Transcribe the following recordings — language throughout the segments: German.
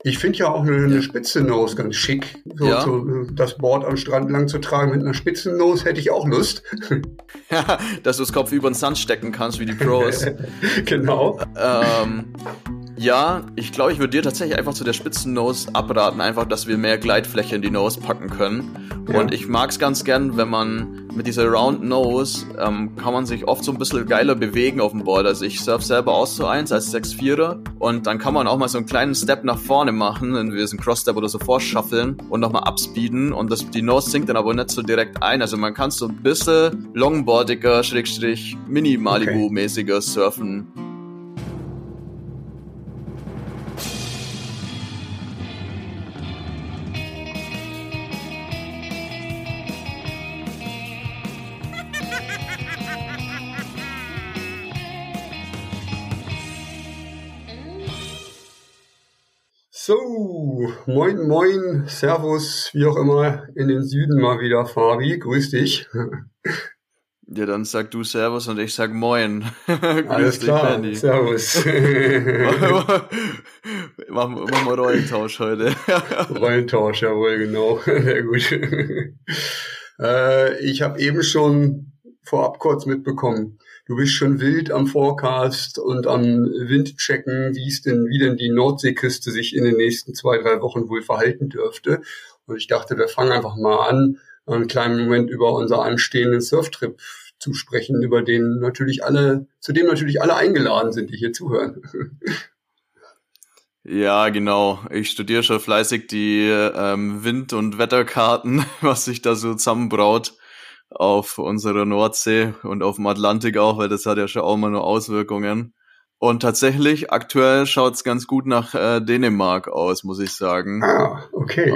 Ich finde ja auch eine Spitze-Nose ganz schick. So das Board am Strand lang zu tragen mit einer Spitzen-Nose hätte ich auch Lust. Ja, dass du das Kopf über den Sand stecken kannst, wie die Pros. Genau. Ja, ich glaube, ich würde dir tatsächlich einfach zu der Spitzen-Nose abraten, einfach, dass wir mehr Gleitfläche in die Nose packen können. Ja. Und ich mag's ganz gern, wenn man mit dieser Round Nose, kann man sich oft so ein bisschen geiler bewegen auf dem Board. Also ich surf selber auch so eins als 6-4er und dann kann man auch mal so einen kleinen Step nach vorne machen, wenn wir so einen Cross-Step oder so vorschaffeln und nochmal upspeeden und die Nose sinkt dann aber nicht so direkt ein. Also man kann so ein bisschen longboardiger, Mini-Malibu-mäßiger surfen. So, moin, servus, wie auch immer, in den Süden mal wieder, Fabi, grüß dich. Ja, dann sag du servus und ich sag moin. Alles klar, dich, servus. Machen wir Rollentausch heute. Rollentausch, jawohl, genau, sehr gut. Ich habe eben schon vorab kurz mitbekommen, du bist schon wild am Forecast und am Windchecken, wie denn die Nordseeküste sich in den nächsten 2-3 Wochen wohl verhalten dürfte. Und ich dachte, wir fangen einfach mal an, einen kleinen Moment über unser anstehenden Surftrip zu sprechen, zu dem natürlich alle eingeladen sind, die hier zuhören. Ja, genau. Ich studiere schon fleißig die Wind- und Wetterkarten, was sich da so zusammenbraut auf unserer Nordsee und auf dem Atlantik auch, weil das hat ja schon auch mal nur Auswirkungen. Und tatsächlich, aktuell schaut's ganz gut nach Dänemark aus, muss ich sagen. Ah, okay.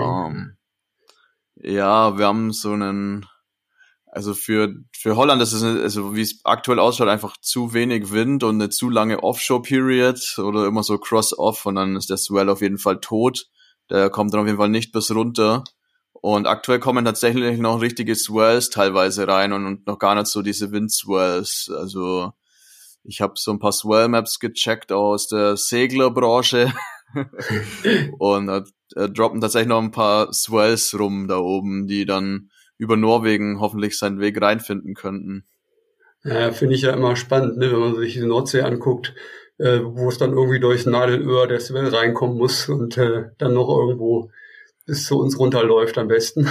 Ja, wir haben so also für Holland ist es, also wie es aktuell ausschaut, einfach zu wenig Wind und eine zu lange Offshore-Period oder immer so Cross-Off und dann ist der Swell auf jeden Fall tot. Der kommt dann auf jeden Fall nicht bis runter. Und aktuell kommen tatsächlich noch richtige Swells teilweise rein und noch gar nicht so diese Windswells. Also ich habe so ein paar Swell-Maps gecheckt aus der Seglerbranche und droppen tatsächlich noch ein paar Swells rum da oben, die dann über Norwegen hoffentlich seinen Weg reinfinden könnten. Ja, finde ich ja immer spannend, ne, wenn man sich die Nordsee anguckt, wo es dann irgendwie durchs Nadelöhr der Swell reinkommen muss und dann noch irgendwo bis zu uns runterläuft am besten.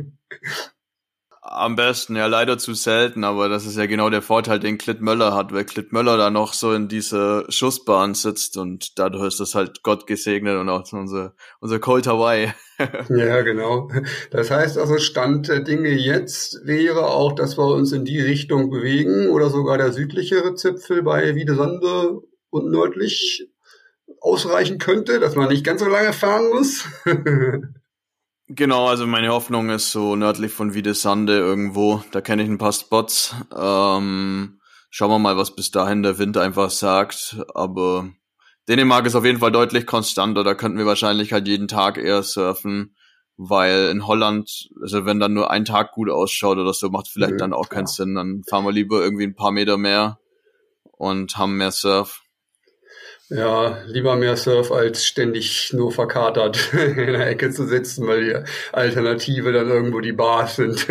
Am besten, ja, leider zu selten, aber das ist ja genau der Vorteil, den Klittmöller hat, weil Klittmöller da noch so in dieser Schussbahn sitzt und dadurch ist das halt Gott gesegnet und auch unser Cold Hawaii. Ja, genau. Das heißt also, Stand der Dinge jetzt wäre auch, dass wir uns in die Richtung bewegen oder sogar der südlichere Zipfel bei Wiedesande und nördlich ausreichen könnte, dass man nicht ganz so lange fahren muss. Genau, also meine Hoffnung ist so nördlich von Wiedesande irgendwo. Da kenne ich ein paar Spots. Schauen wir mal, was bis dahin der Wind einfach sagt. Aber Dänemark ist auf jeden Fall deutlich konstanter. Da könnten wir wahrscheinlich halt jeden Tag eher surfen. Weil in Holland, also wenn dann nur ein Tag gut ausschaut oder so, macht vielleicht dann auch keinen Sinn. Dann fahren wir lieber irgendwie ein paar Meter mehr und haben mehr Surf. Ja, lieber mehr Surf, als ständig nur verkatert in der Ecke zu sitzen, weil die Alternative dann irgendwo die Bars sind.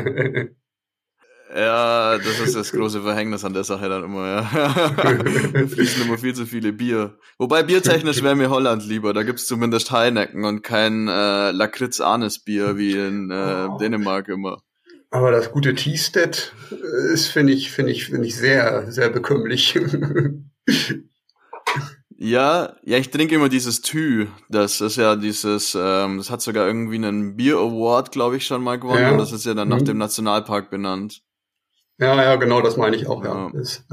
Ja, das ist das große Verhängnis an der Sache dann immer, ja. Da fließen immer viel zu viele Bier. Wobei biertechnisch wäre mir Holland lieber. Da gibt's zumindest Heineken und kein Lakritz-Anis-Bier wie in Dänemark immer. Aber das gute Teestedt ist, finde ich sehr, sehr bekömmlich. Ja, ich trinke immer dieses Thü. Das ist ja dieses, das hat sogar irgendwie einen Beer Award, glaube ich, schon mal gewonnen. Ja. Und das ist ja dann nach dem Nationalpark benannt. Ja, genau, das meine ich auch, ja.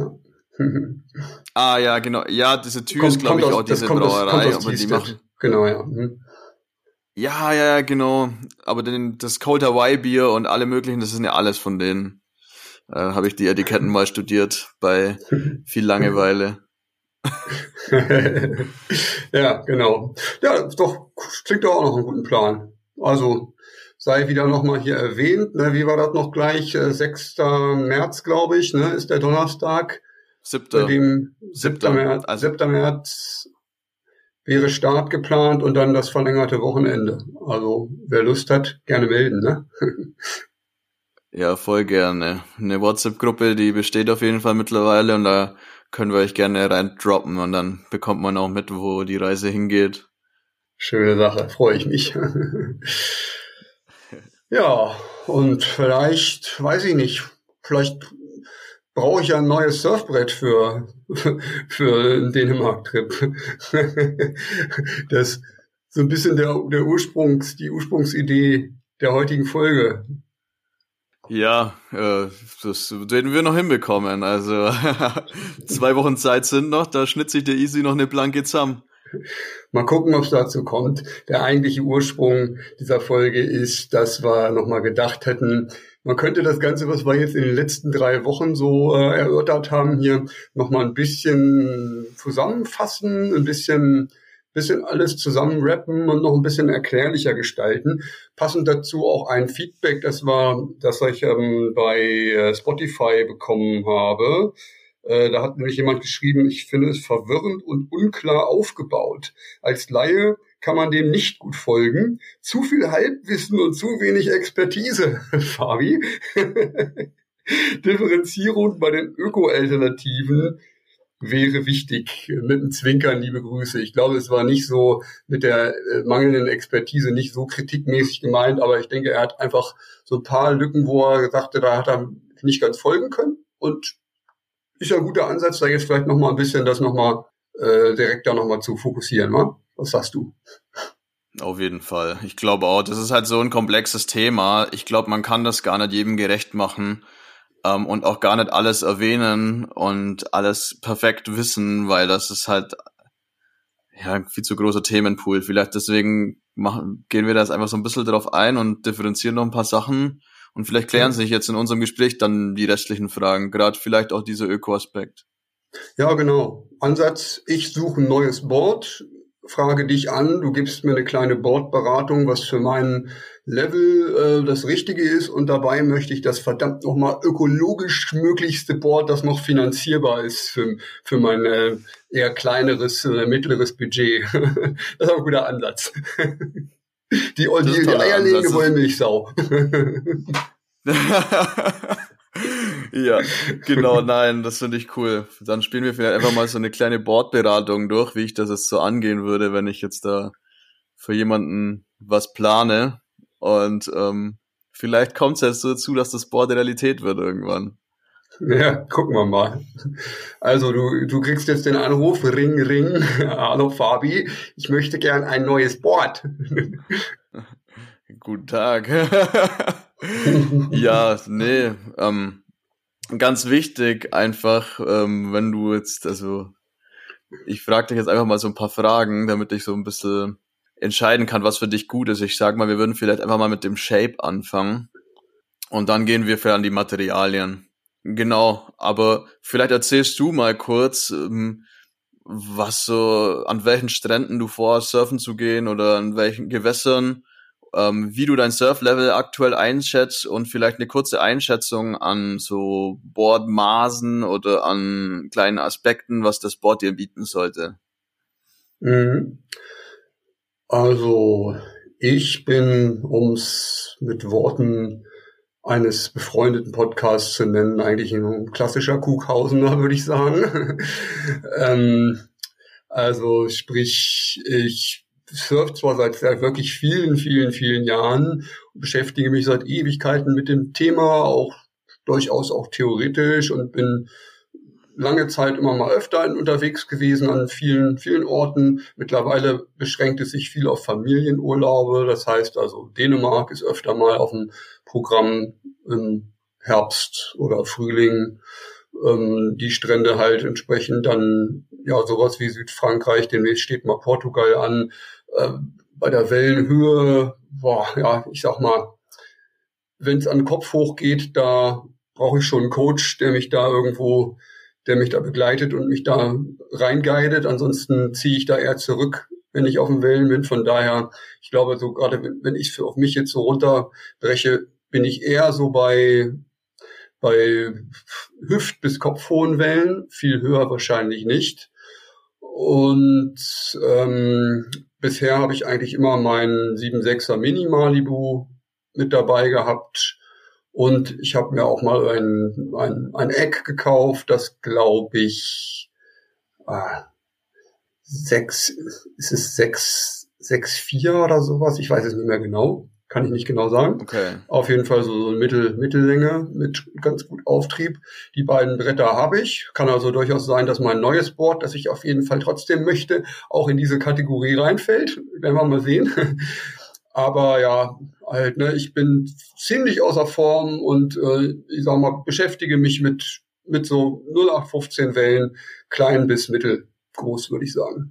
Ja, genau. Ja, diese Thü ist, glaube ich, auch diese Brauerei, aber die macht. Genau, ja. Ja, genau. Aber das Cold Hawaii Bier und alle möglichen, das sind ja alles von denen. Habe ich die Etiketten mal studiert bei viel Langeweile. Ja, genau. Ja, doch, klingt doch auch noch einen guten Plan. Also, sei wieder nochmal hier erwähnt, ne, wie war das noch gleich? 6. März, glaube ich, ne, ist der Donnerstag. 7. März. Also 7. März wäre Start geplant und dann das verlängerte Wochenende. Also wer Lust hat, gerne melden, ne? Ja, voll gerne. Eine WhatsApp-Gruppe, die besteht auf jeden Fall mittlerweile und da können wir euch gerne rein droppen und dann bekommt man auch mit, wo die Reise hingeht. Schöne Sache, freue ich mich. Ja, und vielleicht, weiß ich nicht, vielleicht brauche ich ja ein neues Surfbrett für einen Dänemark-Trip. Das ist so ein bisschen die Ursprungsidee der heutigen Folge. Ja, das werden wir noch hinbekommen. Also 2 Wochen Zeit sind noch, da schnitze ich dir easy noch eine Planke zusammen. Mal gucken, ob es dazu kommt. Der eigentliche Ursprung dieser Folge ist, dass wir nochmal gedacht hätten, man könnte das Ganze, was wir jetzt in den letzten 3 Wochen so erörtert haben, hier nochmal ein bisschen zusammenfassen, ein bisschen alles zusammenrappen und noch ein bisschen erklärlicher gestalten. Passend dazu auch ein Feedback, das ich bei Spotify bekommen habe. Da hat nämlich jemand geschrieben, ich finde es verwirrend und unklar aufgebaut. Als Laie kann man dem nicht gut folgen. Zu viel Halbwissen und zu wenig Expertise, Fabi. Differenzierung bei den Öko-Alternativen wäre wichtig. Mit einem Zwinkern, liebe Grüße. Ich glaube, es war nicht so mit der mangelnden Expertise nicht so kritikmäßig gemeint, aber ich denke, er hat einfach so ein paar Lücken, wo er sagte, da hat er nicht ganz folgen können und ist ja ein guter Ansatz, da jetzt vielleicht nochmal ein bisschen das nochmal direkt da nochmal zu fokussieren, wa? Was sagst du? Auf jeden Fall. Ich glaube auch, das ist halt so ein komplexes Thema. Ich glaube, man kann das gar nicht jedem gerecht machen und auch gar nicht alles erwähnen und alles perfekt wissen, weil das ist halt ein viel zu großer Themenpool. Vielleicht deswegen gehen wir da jetzt einfach so ein bisschen drauf ein und differenzieren noch ein paar Sachen. Und vielleicht klären sich jetzt in unserem Gespräch dann die restlichen Fragen, gerade vielleicht auch dieser Öko-Aspekt. Ja, genau. Ansatz, ich suche ein neues Board, frage dich an, du gibst mir eine kleine Boardberatung, was für mein Level das Richtige ist und dabei möchte ich das verdammt nochmal ökologisch möglichste Board, das noch finanzierbar ist für mein eher kleineres, mittleres Budget. Das ist auch ein guter Ansatz. Die eierlegende Wollmilchsau. Ja, genau, nein, das finde ich cool. Dann spielen wir vielleicht einfach mal so eine kleine Boardberatung durch, wie ich das jetzt so angehen würde, wenn ich jetzt da für jemanden was plane. Und vielleicht kommt es jetzt so dazu, dass das Board Realität wird irgendwann. Ja, gucken wir mal. Also du kriegst jetzt den Anruf, Ring, Ring. Hallo Fabi, ich möchte gern ein neues Board. Guten Tag. Ja, nee, ganz wichtig einfach, wenn du jetzt, also ich frage dich jetzt einfach mal so ein paar Fragen, damit ich so ein bisschen entscheiden kann, was für dich gut ist. Ich sag mal, wir würden vielleicht einfach mal mit dem Shape anfangen und dann gehen wir an die Materialien. Genau, aber vielleicht erzählst du mal kurz, was so, an welchen Stränden du vorhast, surfen zu gehen oder an welchen Gewässern, wie du dein Surflevel aktuell einschätzt und vielleicht eine kurze Einschätzung an so Boardmaßen oder an kleinen Aspekten, was das Board dir bieten sollte. Also ich bin, um es mit Worten eines befreundeten Podcasts zu nennen, eigentlich ein klassischer Kughausener, würde ich sagen. Also sprich, ich surfe zwar seit wirklich vielen, vielen, vielen Jahren, beschäftige mich seit Ewigkeiten mit dem Thema, auch durchaus auch theoretisch und bin lange Zeit immer mal öfter unterwegs gewesen an vielen, vielen Orten. Mittlerweile beschränkt es sich viel auf Familienurlaube. Das heißt also, Dänemark ist öfter mal auf dem Programm im Herbst oder Frühling. Die Strände halt entsprechend dann, ja, sowas wie Südfrankreich, demnächst steht mal Portugal an. Bei der Wellenhöhe, ich sag mal, wenn es an den Kopf hochgeht, da brauche ich schon einen Coach, der mich da begleitet und mich da reinguidet. Ansonsten ziehe ich da eher zurück, wenn ich auf den Wellen bin. Von daher, ich glaube, so gerade wenn ich auf mich jetzt so runterbreche, bin ich eher so bei Hüft- bis kopfhohen Wellen, viel höher wahrscheinlich nicht. Und bisher habe ich eigentlich immer meinen 7,6er Mini Malibu mit dabei gehabt. Und ich habe mir auch mal ein Eck gekauft, das glaube ich 6,4 oder sowas. Ich weiß es nicht mehr genau. Kann ich nicht genau sagen. Okay. Auf jeden Fall so eine Mittellänge mit ganz gut Auftrieb. Die beiden Bretter habe ich. Kann also durchaus sein, dass mein neues Board, das ich auf jeden Fall trotzdem möchte, auch in diese Kategorie reinfällt. Werden wir mal sehen. Aber ja, halt, ne, ich bin ziemlich außer Form und ich sag mal, beschäftige mich mit so 0815 Wellen, klein bis mittelgroß, würde ich sagen.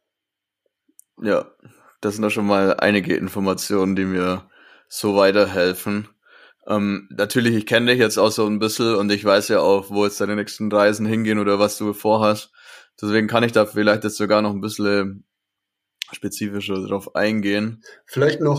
Ja, das sind doch schon mal einige Informationen, die mir so weiterhelfen. Natürlich, ich kenne dich jetzt auch so ein bisschen und ich weiß ja auch, wo jetzt deine nächsten Reisen hingehen oder was du vorhast. Deswegen kann ich da vielleicht jetzt sogar noch ein bisschen spezifischer drauf eingehen. Vielleicht noch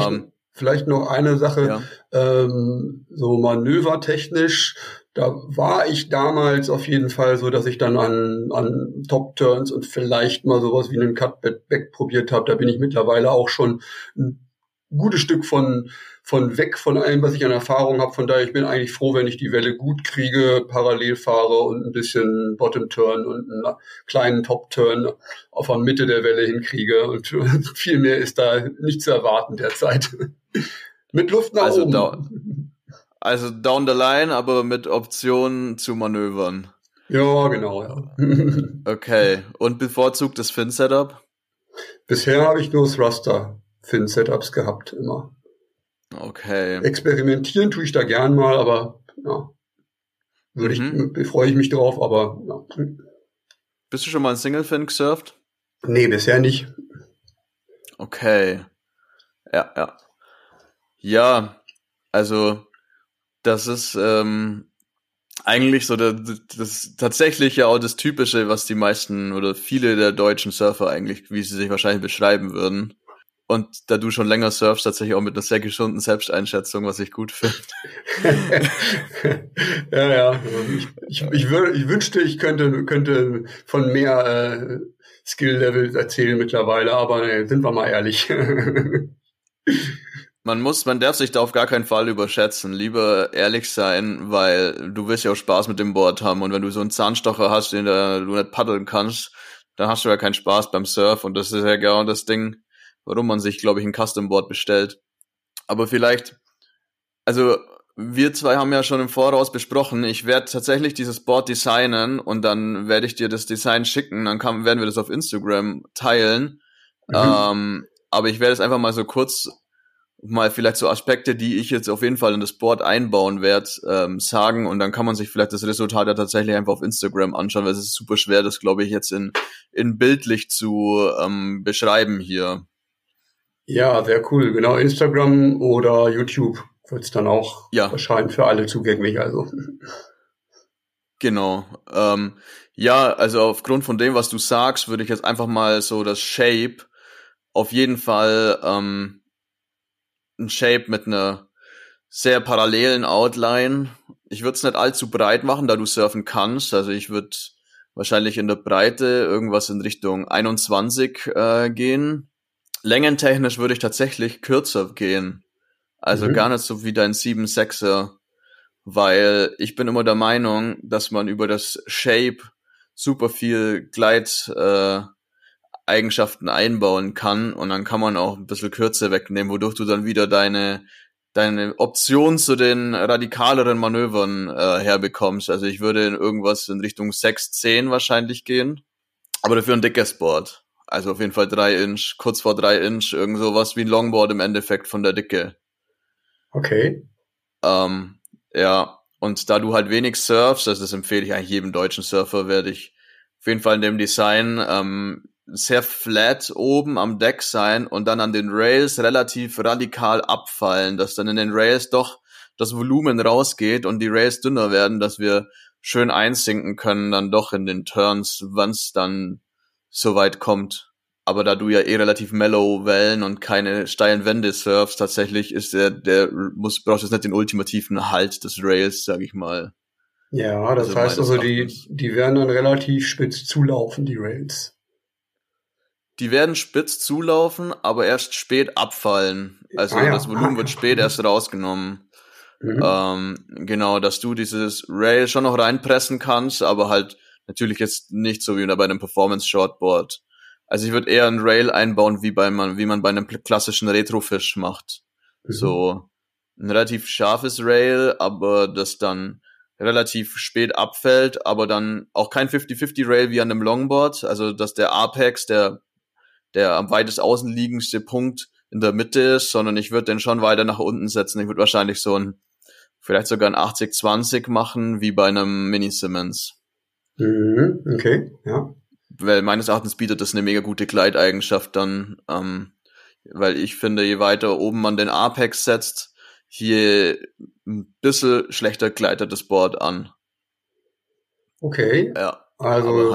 eine Sache, Ja. so manövertechnisch. Da war ich damals auf jeden Fall so, dass ich dann an Top-Turns und vielleicht mal sowas wie einen Cutback probiert habe. Da bin ich mittlerweile auch schon ein gutes Stück von weg von allem, was ich an Erfahrung habe. Von daher, ich bin eigentlich froh, wenn ich die Welle gut kriege, parallel fahre und ein bisschen Bottom-Turn und einen kleinen Top-Turn auf der Mitte der Welle hinkriege. Und viel mehr ist da nicht zu erwarten derzeit. Mit Luft nach oben. Also down the line, aber mit Option zu manövern. Ja, genau, ja. Okay. Und bevorzugt das Fin-Setup? Bisher habe ich nur Thruster-Fin-Setups gehabt, immer. Okay. Experimentieren tue ich da gern mal, aber ja, freue ich mich drauf, aber ja. Bist du schon mal ein Single-Fin gesurft? Nee, bisher nicht. Okay. Ja. Ja, also das ist eigentlich so das tatsächlich ja auch das Typische, was die meisten oder viele der deutschen Surfer eigentlich, wie sie sich wahrscheinlich beschreiben würden. Und da du schon länger surfst, tatsächlich auch mit einer sehr gesunden Selbsteinschätzung, was ich gut finde. Ja. Ich wünschte, ich könnte von mehr Skill-Level erzählen mittlerweile, aber sind wir mal ehrlich. Man darf sich da auf gar keinen Fall überschätzen. Lieber ehrlich sein, weil du willst ja auch Spaß mit dem Board haben. Und wenn du so einen Zahnstocher hast, den du nicht paddeln kannst, dann hast du ja keinen Spaß beim Surf. Und das ist ja genau das Ding, warum man sich, glaube ich, ein Custom-Board bestellt. Aber vielleicht, also wir zwei haben ja schon im Voraus besprochen, ich werde tatsächlich dieses Board designen und dann werde ich dir das Design schicken, dann werden wir das auf Instagram teilen. Aber ich werde es einfach mal so kurz mal vielleicht so Aspekte, die ich jetzt auf jeden Fall in das Board einbauen werde, sagen und dann kann man sich vielleicht das Resultat ja tatsächlich einfach auf Instagram anschauen, weil es ist super schwer, das glaube ich jetzt in bildlich zu beschreiben hier. Ja, sehr cool. Genau, Instagram oder YouTube wird es dann auch erscheinen für alle zugänglich. Also. Genau. Ja, also aufgrund von dem, was du sagst, würde ich jetzt einfach mal so das Shape auf jeden Fall ein Shape mit einer sehr parallelen Outline. Ich würde es nicht allzu breit machen, da du surfen kannst. Also ich würde wahrscheinlich in der Breite irgendwas in Richtung 21 gehen. Längentechnisch würde ich tatsächlich kürzer gehen. Also gar nicht so wie dein 7,6er. Weil ich bin immer der Meinung, dass man über das Shape super viel Eigenschaften einbauen kann und dann kann man auch ein bisschen Kürze wegnehmen, wodurch du dann wieder deine Option zu den radikaleren Manövern herbekommst. Also ich würde in irgendwas in Richtung 6,10 wahrscheinlich gehen, aber dafür ein dickes Board. Also auf jeden Fall 3 Inch, kurz vor 3 Inch, irgend sowas wie ein Longboard im Endeffekt von der Dicke. Okay. Ja, und da du halt wenig surfst, also das empfehle ich eigentlich jedem deutschen Surfer, werde ich auf jeden Fall in dem Design sehr flat oben am Deck sein und dann an den Rails relativ radikal abfallen, dass dann in den Rails doch das Volumen rausgeht und die Rails dünner werden, dass wir schön einsinken können dann doch in den Turns, wann es dann so weit kommt. Aber da du ja relativ mellow Wellen und keine steilen Wände surfst, tatsächlich ist brauchst jetzt nicht den ultimativen Halt des Rails, sag ich mal. Ja, das heißt also, die werden dann relativ spitz zulaufen, die Rails. die werden spitz zulaufen, aber erst spät abfallen. Also das Volumen wird spät erst rausgenommen. Genau, dass du dieses Rail schon noch reinpressen kannst, aber halt natürlich jetzt nicht so wie bei einem Performance Shortboard. Also ich würde eher ein Rail einbauen, wie man bei einem klassischen Retrofish macht. So ein relativ scharfes Rail, aber das dann relativ spät abfällt, aber dann auch kein 50-50 Rail wie an einem Longboard, also dass der Apex, der am weitest außen liegendste Punkt in der Mitte ist, sondern ich würde den schon weiter nach unten setzen. Ich würde wahrscheinlich vielleicht sogar ein 80-20 machen, wie bei einem Mini Simmons. Okay, ja. Weil meines Erachtens bietet das eine mega gute Gleiteigenschaft dann, weil ich finde, je weiter oben man den Apex setzt, je ein bisschen schlechter gleitet das Board an. Okay, ja, also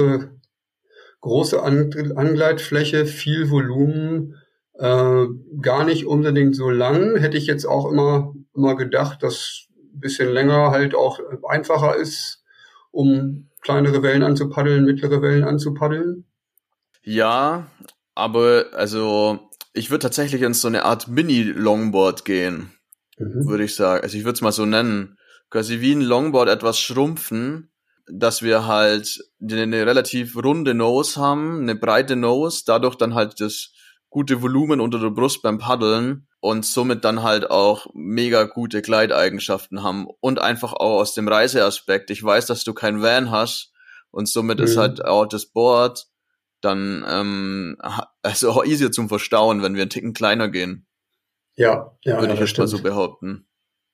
große Angleitfläche, viel Volumen, gar nicht unbedingt so lang. Hätte ich jetzt auch immer gedacht, dass ein bisschen länger halt auch einfacher ist, um kleinere Wellen anzupaddeln, mittlere Wellen anzupaddeln. Ja, aber also ich würde tatsächlich in so eine Art Mini-Longboard gehen, würde ich sagen. Also ich würde es mal so nennen. Quasi wie ein Longboard etwas schrumpfen, dass wir halt eine relativ runde Nose haben, eine breite Nose, dadurch dann halt das gute Volumen unter der Brust beim Paddeln und somit dann halt auch mega gute Gleiteigenschaften haben und einfach auch aus dem Reiseaspekt. Ich weiß, dass du kein Van hast und somit ist halt auch das Board dann also auch easier zum Verstauen, wenn wir einen Ticken kleiner gehen. Ja, würde ich jetzt mal so behaupten.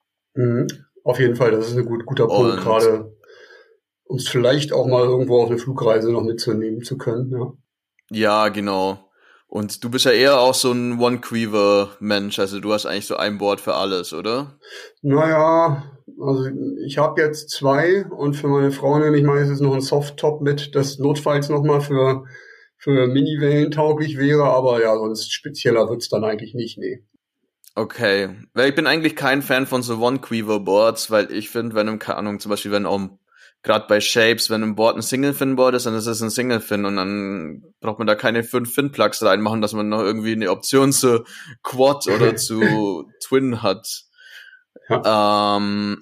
Auf jeden Fall, das ist ein guter Punkt, gerade uns vielleicht auch mal irgendwo auf eine Flugreise noch mitzunehmen zu können. Ja, genau. Und du bist ja eher auch so ein One-Quiver-Mensch, also du hast eigentlich so ein Board für alles, oder? Naja, also ich habe jetzt 2 und für meine Frau nehme ich meistens noch ein Soft-Top mit, das notfalls nochmal für Mini-Wellen tauglich wäre, aber ja, sonst spezieller wird's dann eigentlich nicht, nee. Okay, weil ich bin eigentlich kein Fan von so One-Quiver-Boards, weil ich finde, wenn keine Ahnung, zum Beispiel wenn auch gerade bei Shapes, wenn ein Board ein Single-Fin-Board ist, dann ist es ein Single-Fin und dann braucht man da keine 5 Fin-Plugs reinmachen, dass man noch irgendwie eine Option zu Quad oder zu Twin hat. Ja.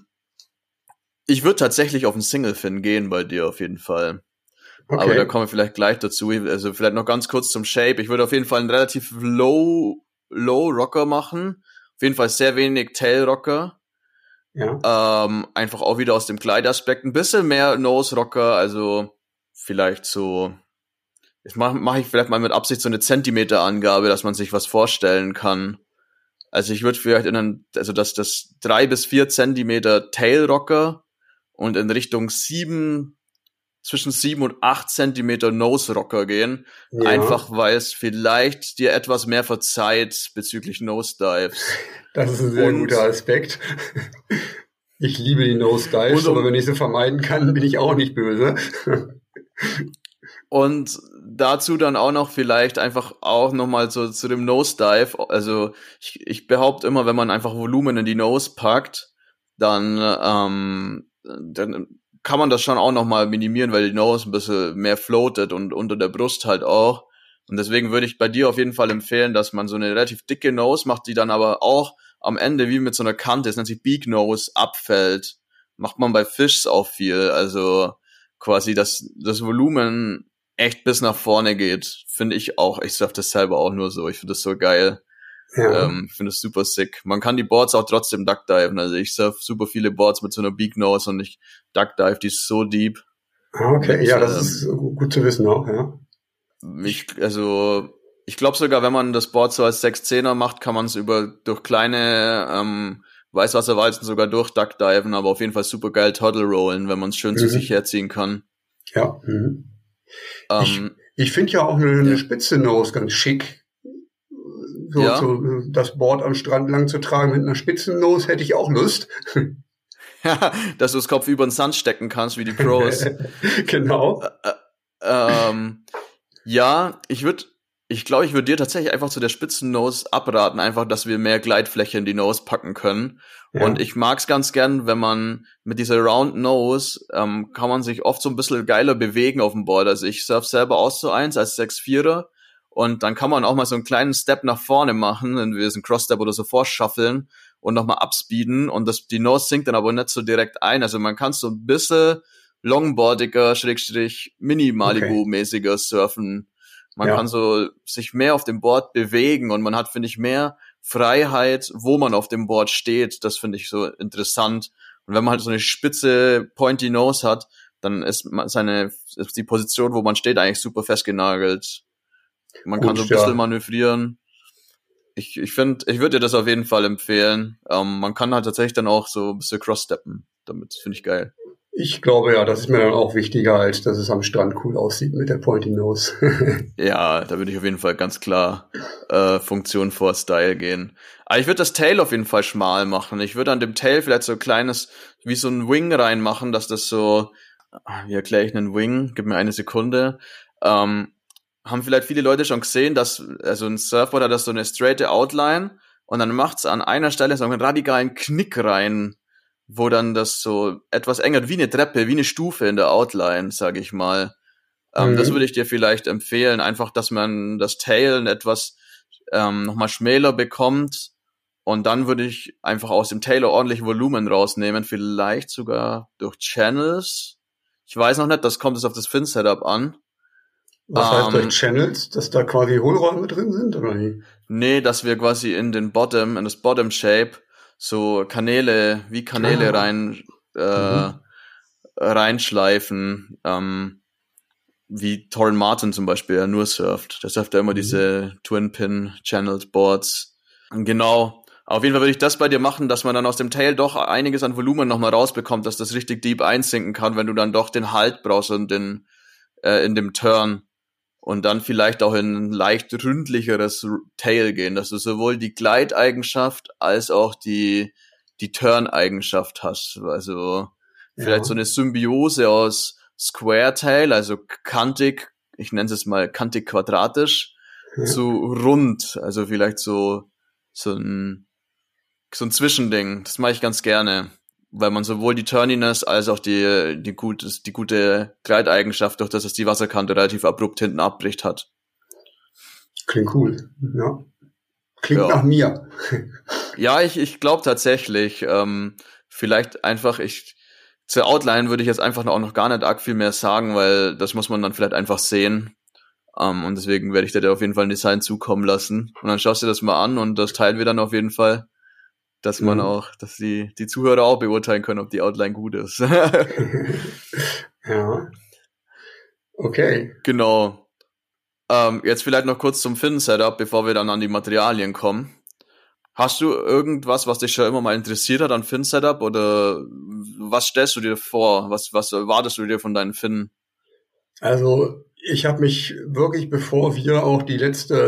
Ich würde tatsächlich auf ein Single-Fin gehen bei dir auf jeden Fall. Okay. Aber da kommen wir vielleicht gleich dazu. Also vielleicht noch ganz kurz zum Shape. Ich würde auf jeden Fall einen relativ low Rocker machen. Auf jeden Fall sehr wenig Tail Rocker. Ja. Einfach auch wieder aus dem Gleitaspekt. Ein bisschen mehr Nose Rocker, also vielleicht so, jetzt mach ich vielleicht mal mit Absicht so eine Zentimeter-Angabe, dass man sich was vorstellen kann. Also ich würde vielleicht also das 3 bis 4 Zentimeter Tail Rocker und in Richtung zwischen 7 und 8 Zentimeter Nose Rocker gehen. Ja. Einfach, weil es vielleicht dir etwas mehr verzeiht bezüglich Nosedives. Das ist ein sehr guter Aspekt. Ich liebe die Nosedives, aber wenn ich sie vermeiden kann, bin ich auch nicht böse. Und dazu dann auch noch vielleicht einfach auch nochmal so zu dem Nosedive. Also ich behaupte immer, wenn man einfach Volumen in die Nose packt, dann kann man das schon auch nochmal minimieren, weil die Nose ein bisschen mehr floatet und unter der Brust halt auch. Und deswegen würde ich bei dir auf jeden Fall empfehlen, dass man so eine relativ dicke Nose macht, die dann aber auch am Ende wie mit so einer Kante, das nennt sich Beak Nose, abfällt. Macht man bei Fishs auch viel. Also quasi, dass das Volumen echt bis nach vorne geht, finde ich auch. Ich surfe das selber auch nur so. Ich finde das so geil. Ja. Finde es super sick. Man kann die Boards auch trotzdem duckdiven. Also ich surfe super viele Boards mit so einer Beak Nose und ich duckdive die so deep. Okay, ja, das ist gut zu wissen auch, ja. Ich glaube sogar, wenn man das Board so als 610er macht, kann man es durch kleine Weißwasserwalzen sogar durch duckdiven, aber auf jeden Fall super geil Toddle rollen, wenn man es schön zu sich herziehen kann. Ja. Ich finde ja auch eine spitze Nose ganz schick. So das Board am Strand lang zu tragen mit einer spitzen Nose hätte ich auch Lust. Ja, dass du das Kopf über den Sand stecken kannst, wie die Pros. Genau. Ja, ich glaube, ich würde dir tatsächlich einfach zu der spitzen Nose abraten, einfach, dass wir mehr Gleitfläche in die Nose packen können. Ja. Und ich mag's ganz gern, wenn man mit dieser Round Nose, kann man sich oft so ein bisschen geiler bewegen auf dem Board. Also ich surf selber auch so eins als 6'4er und dann kann man auch mal so einen kleinen Step nach vorne machen, wenn wir so einen Cross-Step oder so vorschaffeln und nochmal upspeeden und die Nose sinkt dann aber nicht so direkt ein. Also man kann so ein bisschen longboardiger, Schrägstrich, Mini-Malibu-mäßiger surfen. Man kann so sich mehr auf dem Board bewegen und man hat, finde ich, mehr Freiheit, wo man auf dem Board steht. Das finde ich so interessant. Und wenn man halt so eine spitze Pointy Nose hat, dann ist die Position, wo man steht, eigentlich super festgenagelt. Man kann so ein bisschen manövrieren. Ich finde, ich würde dir das auf jeden Fall empfehlen. Man kann halt tatsächlich dann auch so ein bisschen crosssteppen. Damit finde ich geil. Ich glaube, ja, das ist mir dann auch wichtiger, als dass es am Strand cool aussieht mit der Pointy Nose. Ja, da würde ich auf jeden Fall ganz klar Funktion vor Style gehen. Aber ich würde das Tail auf jeden Fall schmal machen. Ich würde an dem Tail vielleicht so ein kleines, wie so ein Wing reinmachen, dass das so, wie erkläre ich einen Wing? Gib mir eine Sekunde. Haben vielleicht viele Leute schon gesehen, dass also ein Surfboard hat das so eine straighte Outline und dann macht's an einer Stelle so einen radikalen Knick rein, wo dann das so etwas enger, wie eine Treppe, wie eine Stufe in der Outline, sage ich mal. Das würde ich dir vielleicht empfehlen, einfach, dass man das Tail etwas nochmal schmäler bekommt und dann würde ich einfach aus dem Tail ordentlich Volumen rausnehmen, vielleicht sogar durch Channels. Ich weiß noch nicht, das kommt jetzt auf das Fin-Setup an. Was heißt durch Channels? Dass da quasi Hohlräume drin sind, oder wie? Nee, dass wir quasi in das Bottom Shape so Kanäle reinschleifen, wie Torren Martin zum Beispiel ja nur surft. Der surft ja immer diese Twin-Pin-Channeled Boards. Genau. Auf jeden Fall würde ich das bei dir machen, dass man dann aus dem Tail doch einiges an Volumen nochmal rausbekommt, dass das richtig deep einsinken kann, wenn du dann doch den Halt brauchst und in dem Turn. Und dann vielleicht auch in ein leicht ründlicheres Tail gehen, dass du sowohl die Gleiteigenschaft als auch die Turn-Eigenschaft hast. Also vielleicht so eine Symbiose aus Square Tail, also kantig, ich nenne es mal kantig quadratisch, zu rund, also vielleicht so ein Zwischending. Das mache ich ganz gerne, weil man sowohl die Turniness als auch die gute Gleiteigenschaft, durch das es die Wasserkante relativ abrupt hinten abbricht hat. Klingt cool, ja. Klingt nach mir. Ja, ich glaube tatsächlich, vielleicht einfach, zur Outline würde ich jetzt einfach auch noch gar nicht arg viel mehr sagen, weil das muss man dann vielleicht einfach sehen. Und deswegen werde ich dir auf jeden Fall ein Design zukommen lassen. Und dann schaust du dir das mal an und das teilen wir dann auf jeden Fall, dass man auch, dass die Zuhörer auch beurteilen können, ob die Outline gut ist. Ja. Okay. Genau. Jetzt vielleicht noch kurz zum Fin-Setup, bevor wir dann an die Materialien kommen. Hast du irgendwas, was dich schon immer mal interessiert hat an Fin-Setup oder was stellst du dir vor? Was erwartest du dir von deinen Finnen? Also ich habe mich wirklich, bevor wir auch die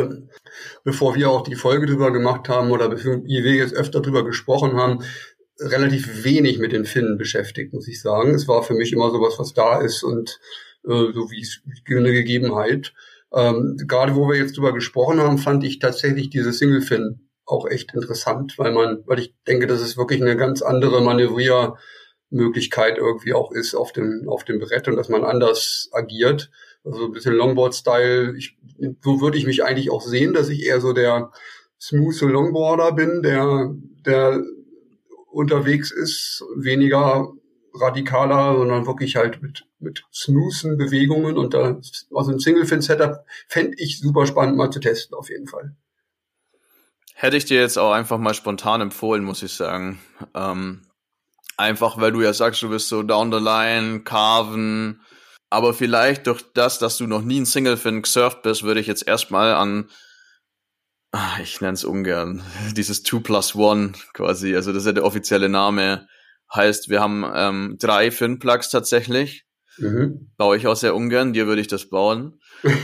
Folge drüber gemacht haben oder bevor wir jetzt öfter drüber gesprochen haben, relativ wenig mit den Finnen beschäftigt, muss ich sagen. Es war für mich immer sowas, was da ist und so wie eine Gegebenheit. Gerade wo wir jetzt drüber gesprochen haben, fand ich tatsächlich diese Single-Fin auch echt interessant, weil ich denke, dass es wirklich eine ganz andere Manövriermöglichkeit irgendwie auch ist auf dem Brett und dass man anders agiert. Also ein bisschen Longboard-Style. So würde ich mich eigentlich auch sehen, dass ich eher so der smooth Longboarder bin, der unterwegs ist, weniger radikaler, sondern wirklich halt mit smoothen Bewegungen und also ein Single-Fin-Setup fände ich super spannend mal zu testen, auf jeden Fall. Hätte ich dir jetzt auch einfach mal spontan empfohlen, muss ich sagen. Einfach, weil du ja sagst, du bist so down the line, carven, aber vielleicht durch das, dass du noch nie ein Single-Fin gesurft bist, würde ich jetzt erstmal an, ich nenne es ungern, dieses 2+1 quasi, also das ist ja der offizielle Name, heißt, wir haben 3 Fin-Plugs tatsächlich, baue ich auch sehr ungern, dir würde ich das bauen.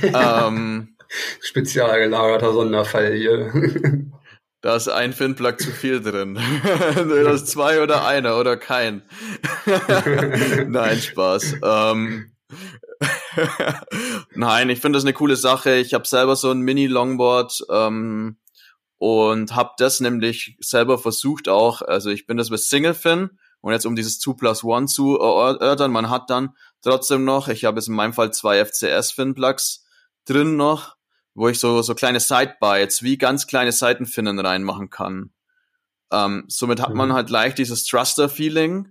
Spezial gelagerter Sonderfall hier. Da ist ein Fin-Plug zu viel drin. Das ist 2 oder einer oder kein. Nein, Spaß. Nein, ich finde das eine coole Sache. Ich habe selber so ein Mini-Longboard und habe das nämlich selber versucht auch. Also ich bin das mit Single-Fin und jetzt um dieses 2+1 zu erörtern, man hat dann trotzdem noch, ich habe jetzt in meinem Fall 2 FCS-Fin-Plugs drin noch wo ich so kleine Sidebites, wie ganz kleine Seitenfinnen reinmachen kann. Somit hat man halt leicht dieses Thruster-Feeling.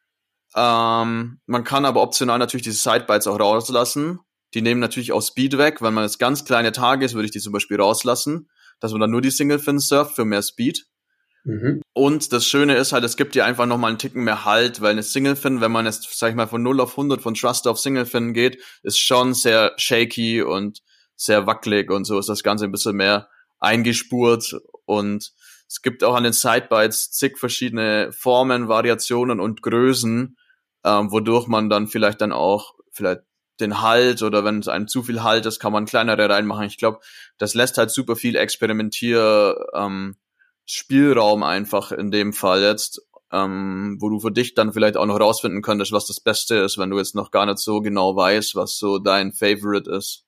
Man kann aber optional natürlich diese Sidebites auch rauslassen. Die nehmen natürlich auch Speed weg. Wenn man jetzt ganz kleine Tage ist, würde ich die zum Beispiel rauslassen, dass man dann nur die Single-Fin surft für mehr Speed. Und das Schöne ist halt, es gibt dir einfach nochmal einen Ticken mehr Halt, weil eine Single-Fin, wenn man jetzt, sag ich mal, von 0 auf 100 von Thruster auf Single-Fin geht, ist schon sehr shaky und sehr wackelig und so ist das Ganze ein bisschen mehr eingespurt und es gibt auch an den Sidebites zig verschiedene Formen, Variationen und Größen, wodurch man dann vielleicht den Halt oder wenn es einem zu viel Halt ist, kann man kleinere reinmachen. Ich glaube, das lässt halt super viel Spielraum einfach in dem Fall jetzt, wo du für dich dann vielleicht auch noch rausfinden könntest, was das Beste ist, wenn du jetzt noch gar nicht so genau weißt, was so dein Favorite ist.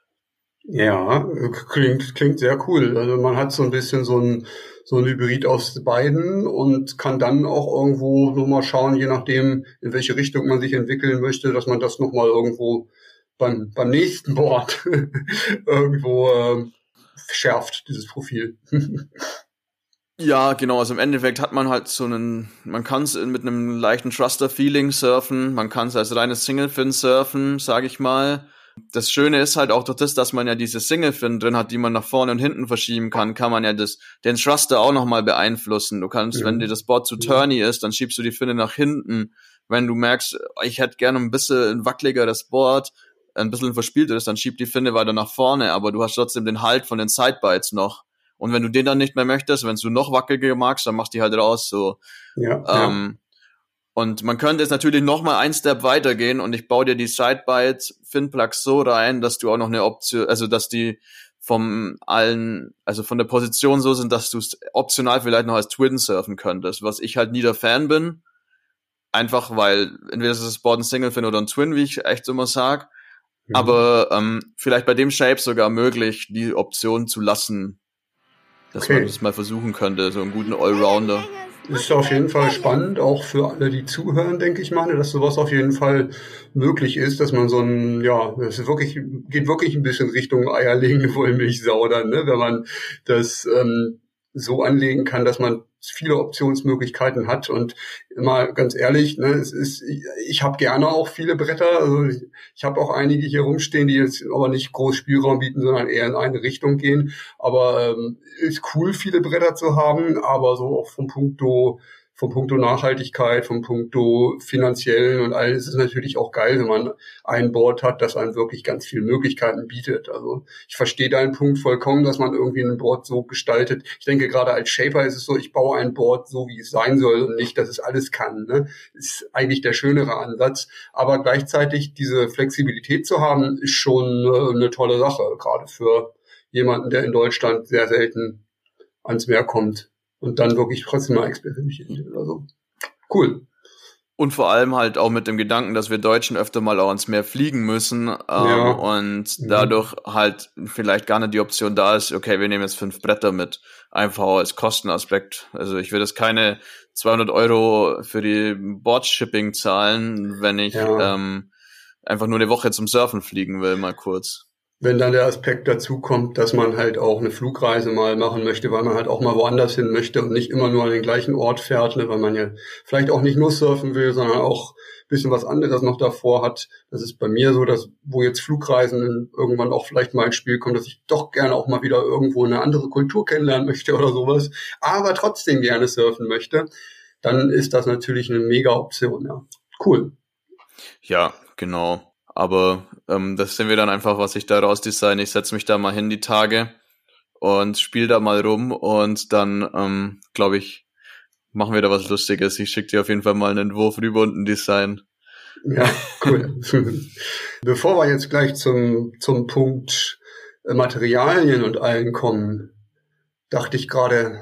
Ja, klingt sehr cool. Also man hat so ein bisschen so ein Hybrid aus beiden und kann dann auch irgendwo nochmal schauen, je nachdem, in welche Richtung man sich entwickeln möchte, dass man das nochmal irgendwo beim nächsten Board irgendwo schärft, dieses Profil. Ja, genau, also im Endeffekt hat man halt man kann es mit einem leichten Thruster-Feeling surfen, man kann es als reines Single-Fin surfen, sage ich mal. Das Schöne ist halt auch durch das, dass man ja diese Single-Fin drin hat, die man nach vorne und hinten verschieben kann man ja den Thruster auch nochmal beeinflussen. Du kannst, wenn dir das Board zu turny ist, dann schiebst du die Finne nach hinten. Wenn du merkst, ich hätte gerne ein bisschen ein wackeligeres Board, ein bisschen verspielteres, dann schieb die Finne weiter nach vorne, aber du hast trotzdem den Halt von den Sidebites noch. Und wenn du den dann nicht mehr möchtest, wenn du noch wackeliger magst, dann machst du die halt raus, so. Ja. Und man könnte jetzt natürlich noch mal einen Step weitergehen und ich baue dir die Sidebites Finplugs so rein, dass du auch noch eine Option, also dass die von der Position so sind, dass du es optional vielleicht noch als Twin surfen könntest, was ich halt nie der Fan bin. Einfach weil entweder ist das Board ein Single Fin oder ein Twin, wie ich echt immer sag. Aber vielleicht bei dem Shape sogar möglich, die Option zu lassen, dass man das mal versuchen könnte, so einen guten Allrounder. Ist auf jeden Fall spannend, auch für alle, die zuhören, denke ich mal, dass sowas auf jeden Fall möglich ist, dass man das ist geht wirklich ein bisschen Richtung eierlegende Wollmilchsau dann, ne, wenn man das so anlegen kann, dass man viele Optionsmöglichkeiten hat und immer ganz ehrlich, ne, ich habe gerne auch viele Bretter, also ich habe auch einige hier rumstehen, die jetzt aber nicht groß Spielraum bieten, sondern eher in eine Richtung gehen, aber ist cool, viele Bretter zu haben, aber so auch vom Punkto Nachhaltigkeit, vom Punkto finanziellen und alles ist natürlich auch geil, wenn man ein Board hat, das einem wirklich ganz viele Möglichkeiten bietet. Also ich verstehe deinen Punkt vollkommen, dass man irgendwie ein Board so gestaltet. Ich denke, gerade als Shaper ist es so, ich baue ein Board so, wie es sein soll und nicht, dass es alles kann. Ne? Ist eigentlich der schönere Ansatz. Aber gleichzeitig diese Flexibilität zu haben, ist schon eine tolle Sache, gerade für jemanden, der in Deutschland sehr selten ans Meer kommt. Und dann wirklich trotzdem mal experimentieren oder so. Cool. Und vor allem halt auch mit dem Gedanken, dass wir Deutschen öfter mal auch ans Meer fliegen müssen und dadurch halt vielleicht gar nicht die Option da ist, okay, wir nehmen jetzt 5 Bretter mit, einfach als Kostenaspekt. Also ich will jetzt keine 200 € für die Board-Shipping zahlen, wenn ich einfach nur eine Woche zum Surfen fliegen will, mal kurz. Wenn dann der Aspekt dazu kommt, dass man halt auch eine Flugreise mal machen möchte, weil man halt auch mal woanders hin möchte und nicht immer nur an den gleichen Ort fährt, ne, weil man ja vielleicht auch nicht nur surfen will, sondern auch ein bisschen was anderes noch davor hat. Das ist bei mir so, dass wo jetzt Flugreisen irgendwann auch vielleicht mal ins Spiel kommen, dass ich doch gerne auch mal wieder irgendwo eine andere Kultur kennenlernen möchte oder sowas, aber trotzdem gerne surfen möchte, dann ist das natürlich eine mega Option. Ja, cool. Ja, genau. Aber das sehen wir dann einfach, was ich daraus designe. Ich setze mich da mal hin die Tage und spiele da mal rum und dann, glaube ich, machen wir da was Lustiges. Ich schicke dir auf jeden Fall mal einen Entwurf rüber und ein Design. Ja, cool. Bevor wir jetzt gleich zum Punkt Materialien und allen kommen, dachte ich gerade,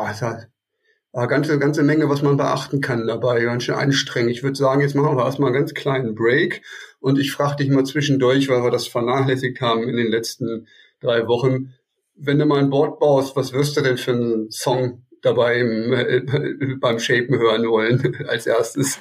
ganze Menge, was man beachten kann dabei, ganz schön anstrengend. Ich würde sagen, jetzt machen wir erstmal einen ganz kleinen Break und ich frage dich mal zwischendurch, weil wir das vernachlässigt haben in den letzten 3 Wochen. Wenn du mal ein Board baust, was wirst du denn für einen Song dabei beim Shapen hören wollen als erstes?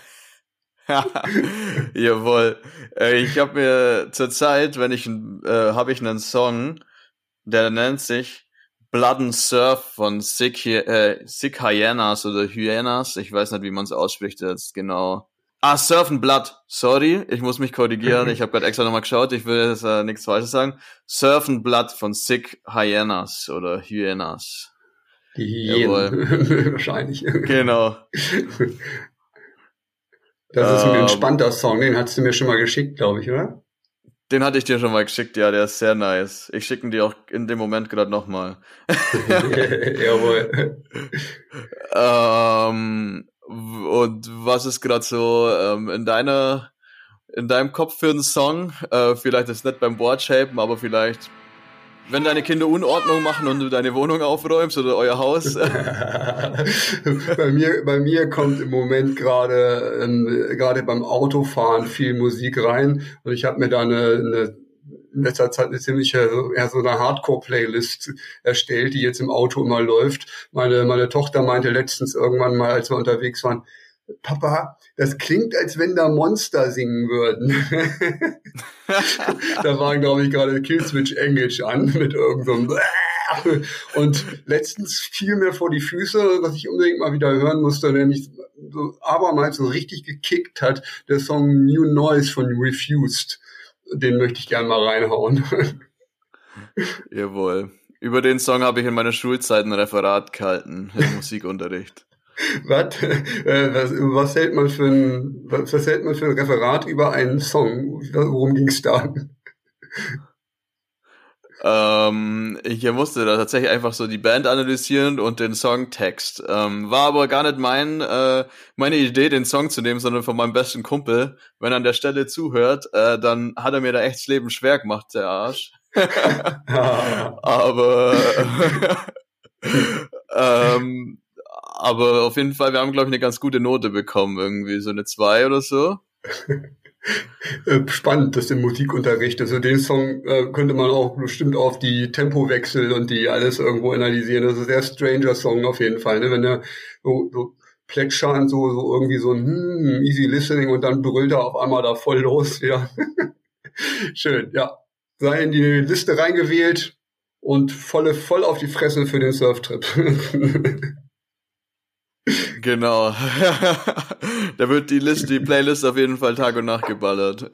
Jawohl. Ich habe mir zurzeit, habe ich einen Song, Der nennt sich Blood and Surf von Sick Hyenas oder Hyenas. Ich weiß nicht, wie man es ausspricht jetzt genau. Surf and Blood. Sorry, ich muss mich korrigieren. Ich habe gerade extra nochmal geschaut. Ich will jetzt nichts Falsches sagen. Surf and Blood von Sick Hyenas oder Hyenas. Die Hyänen wahrscheinlich. Genau. Das ist ein entspannter Song. Den hast du mir schon mal geschickt, glaube ich, oder? Den hatte ich dir schon mal geschickt, ja, der ist sehr nice. Ich schicke ihn dir auch in dem Moment gerade nochmal. Jawohl. Und was ist gerade so in deinem Kopf für einen Song? Vielleicht ist es nicht beim Boardshapen, aber vielleicht, wenn deine Kinder Unordnung machen und du deine Wohnung aufräumst oder euer Haus. Bei mir kommt im Moment gerade beim Autofahren viel Musik rein und ich habe mir da in letzter Zeit eine ziemliche, so eine Hardcore-Playlist erstellt, die jetzt im Auto immer läuft. Meine Tochter meinte letztens irgendwann mal, als wir unterwegs waren, Papa, das klingt, als wenn da Monster singen würden. Da war, glaube ich, gerade Killswitch Engage an mit irgendeinem und letztens fiel mir vor die Füße, was ich unbedingt mal wieder hören musste, der mich so abermals so richtig gekickt hat, der Song New Noise von Refused. Den möchte ich gerne mal reinhauen. Jawohl. Über den Song habe ich in meiner Schulzeit ein Referat gehalten, im Musikunterricht. Was hält man für ein Referat über einen Song? Worum ging's da? Ich musste da tatsächlich einfach so die Band analysieren und den Songtext. War aber gar nicht meine Idee, den Song zu nehmen, sondern von meinem besten Kumpel. Wenn er an der Stelle zuhört, dann hat er mir da echt das Leben schwer gemacht, der Arsch. Aber auf jeden Fall, wir haben, glaube ich, eine ganz gute Note bekommen, irgendwie so eine 2 oder so. Spannend, das im Musikunterricht. Also den Song könnte man auch bestimmt auf die Tempowechsel und die alles irgendwo analysieren. Das ist ein sehr stranger Song auf jeden Fall, ne? Wenn er so plätschern, so irgendwie so ein easy listening und dann brüllt er auf einmal da voll los wieder. Schön, ja. Sei in die Liste reingewählt und voll auf die Fresse für den Surftrip. Genau. Da wird die Playlist auf jeden Fall Tag und Nacht geballert.